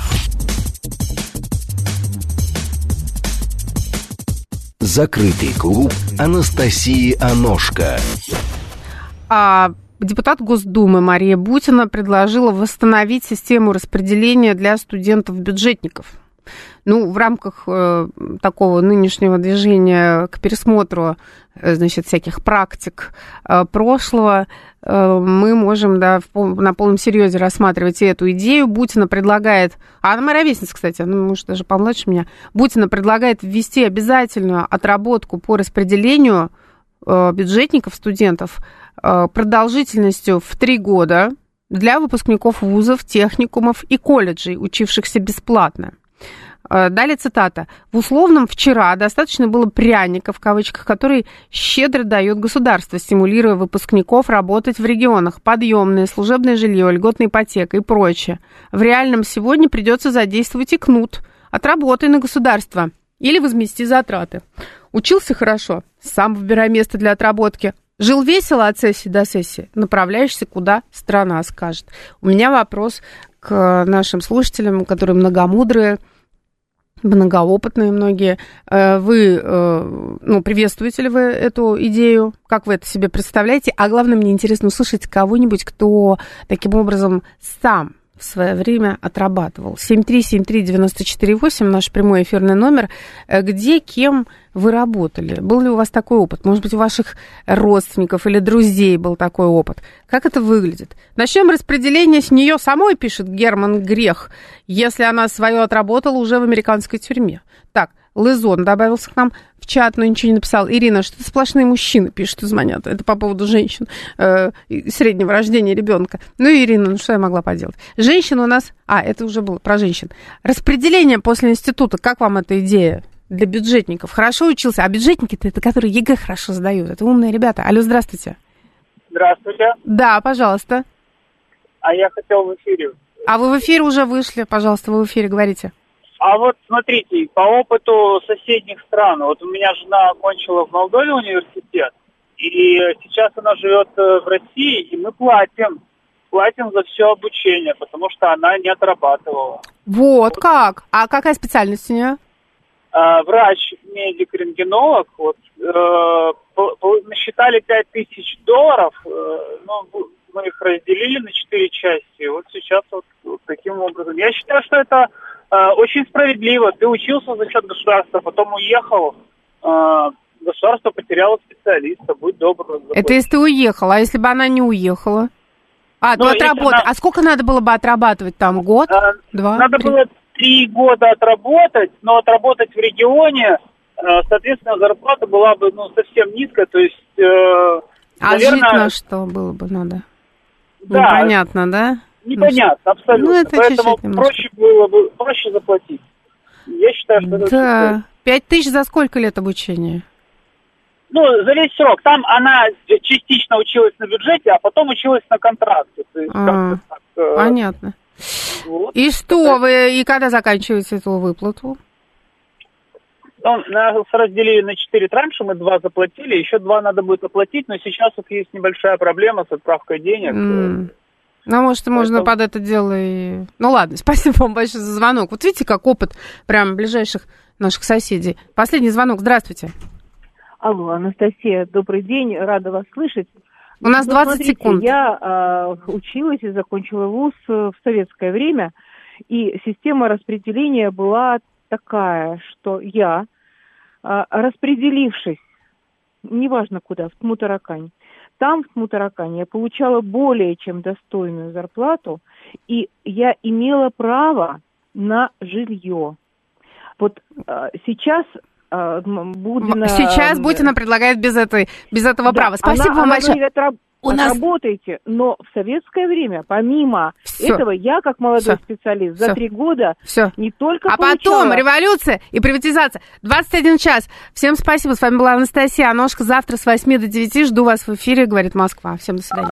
[SPEAKER 1] Закрытый клуб Анастасии Аношко.
[SPEAKER 2] А... Депутат Госдумы Мария Бутина предложила восстановить систему распределения для студентов-бюджетников. Ну, в рамках э, такого нынешнего движения к пересмотру, э, значит, всяких практик э, прошлого, э, мы можем, да, в, на полном серьезе рассматривать и эту идею. Бутина предлагает, а она моя ровесница, кстати, она, может, даже помладше меня, Бутина предлагает ввести обязательную отработку по распределению э, бюджетников, студентов, продолжительностью в три года для выпускников вузов, техникумов и колледжей, учившихся бесплатно. Далее цитата. «В условном вчера достаточно было пряника, в кавычках, который щедро дает государство, стимулируя выпускников работать в регионах, подъемное, служебное жилье, льготная ипотека и прочее. В реальном сегодня придется задействовать и кнут. Отработай на государство или возмести затраты. Учился хорошо, сам выбирай место для отработки. Жил весело от сессии до сессии, направляешься, куда страна скажет». У меня вопрос к нашим слушателям, которые многомудрые, многоопытные многие. Вы, ну, приветствуете ли вы эту идею? Как вы это себе представляете? А главное, мне интересно услышать кого-нибудь, кто таким образом сам в свое время отрабатывал. семь три семь три девять четыре восемь, наш прямой эфирный номер. Где, кем вы работали? Был ли у вас такой опыт? Может быть, у ваших родственников или друзей был такой опыт? Как это выглядит? Начнем распределение с нее самой, пишет Герман Грех, если она свое отработала уже в американской тюрьме. Так, Лызон добавился к нам в чат, но ничего не написал. Ирина, что сплошные мужчины пишут и звонят. Это по поводу женщин э, среднего рождения ребенка. Ну, Ирина, ну что я могла поделать? Женщины у нас... А, это уже было про женщин. Распределение после института. Как вам эта идея для бюджетников? Хорошо учился. А бюджетники-то это которые ЕГЭ хорошо сдают. Это умные ребята. Алло, здравствуйте.
[SPEAKER 5] Здравствуйте.
[SPEAKER 2] Да, пожалуйста.
[SPEAKER 5] А я хотел в эфире.
[SPEAKER 2] А вы в эфире уже вышли. Пожалуйста, вы в эфире говорите.
[SPEAKER 5] А вот смотрите, по опыту соседних стран, вот у меня жена окончила в Молдове университет, и сейчас она живет в России, и мы платим, платим за все обучение, потому что она не отрабатывала.
[SPEAKER 2] Вот как? А какая специальность у нее?
[SPEAKER 5] А, врач, медик, рентгенолог, вот, э, насчитали пять тысяч долларов, э, ну, мы их разделили на четыре части, вот сейчас вот, вот таким образом. Я считаю, что это очень справедливо. Ты учился за счет государства, потом уехал, государство потеряло специалиста, будь добр. Заплатить.
[SPEAKER 2] Это если ты уехал, а если бы она не уехала? А, ну, отработать. Она... А сколько надо было бы отрабатывать там? Год? А, Два?
[SPEAKER 5] Надо три? было три года отработать, но отработать в регионе, соответственно, зарплата была бы ну, совсем низкая, то есть...
[SPEAKER 2] А наверное... жить на что было бы надо?
[SPEAKER 5] Да.
[SPEAKER 2] Непонятно, да?
[SPEAKER 5] Непонятно, абсолютно.
[SPEAKER 2] Ну, это
[SPEAKER 5] поэтому проще было бы проще заплатить. Я считаю, что это...
[SPEAKER 2] Да. Пять тысяч за сколько лет обучения?
[SPEAKER 5] Ну, за весь срок. Там она частично училась на бюджете, а потом училась на контракте. То есть,
[SPEAKER 2] а, так, э... Понятно. Вот. И что вы, и когда заканчиваете эту выплату?
[SPEAKER 5] Ну, нас разделили на четыре транша, мы два заплатили, еще два надо будет оплатить, но сейчас вот есть небольшая проблема с отправкой денег.
[SPEAKER 2] Mm. Ну, может, Поэтому... можно под это дело и... Ну, ладно, спасибо вам большое за звонок. Вот видите, как опыт прям ближайших наших соседей. Последний звонок, здравствуйте.
[SPEAKER 8] Алло, Анастасия, добрый день, рада вас слышать.
[SPEAKER 2] У нас двадцать
[SPEAKER 8] Смотрите,
[SPEAKER 2] секунд.
[SPEAKER 8] Я э, училась и закончила вуз в советское время, и система распределения была такая, что я, э, распределившись, неважно куда, в Тмутаракань, там, в Тмутаракане, я получала более чем достойную зарплату, и я имела право на жилье. Вот э, сейчас э, Будина...
[SPEAKER 2] Сейчас Бутина предлагает без, этой, без этого
[SPEAKER 8] да,
[SPEAKER 2] права. Спасибо
[SPEAKER 8] она,
[SPEAKER 2] вам
[SPEAKER 8] она
[SPEAKER 2] большое.
[SPEAKER 8] Говорит,
[SPEAKER 2] У нас...
[SPEAKER 8] Работаете, но в советское время, помимо Всё. этого, я, как молодой Всё. специалист, за три года
[SPEAKER 2] Всё.
[SPEAKER 8] не только
[SPEAKER 2] А
[SPEAKER 8] получала...
[SPEAKER 2] потом революция и приватизация. двадцать один час. Всем спасибо. С вами была Анастасия Аношка. Завтра с восьми до девяти жду вас в эфире, говорит Москва. Всем до свидания.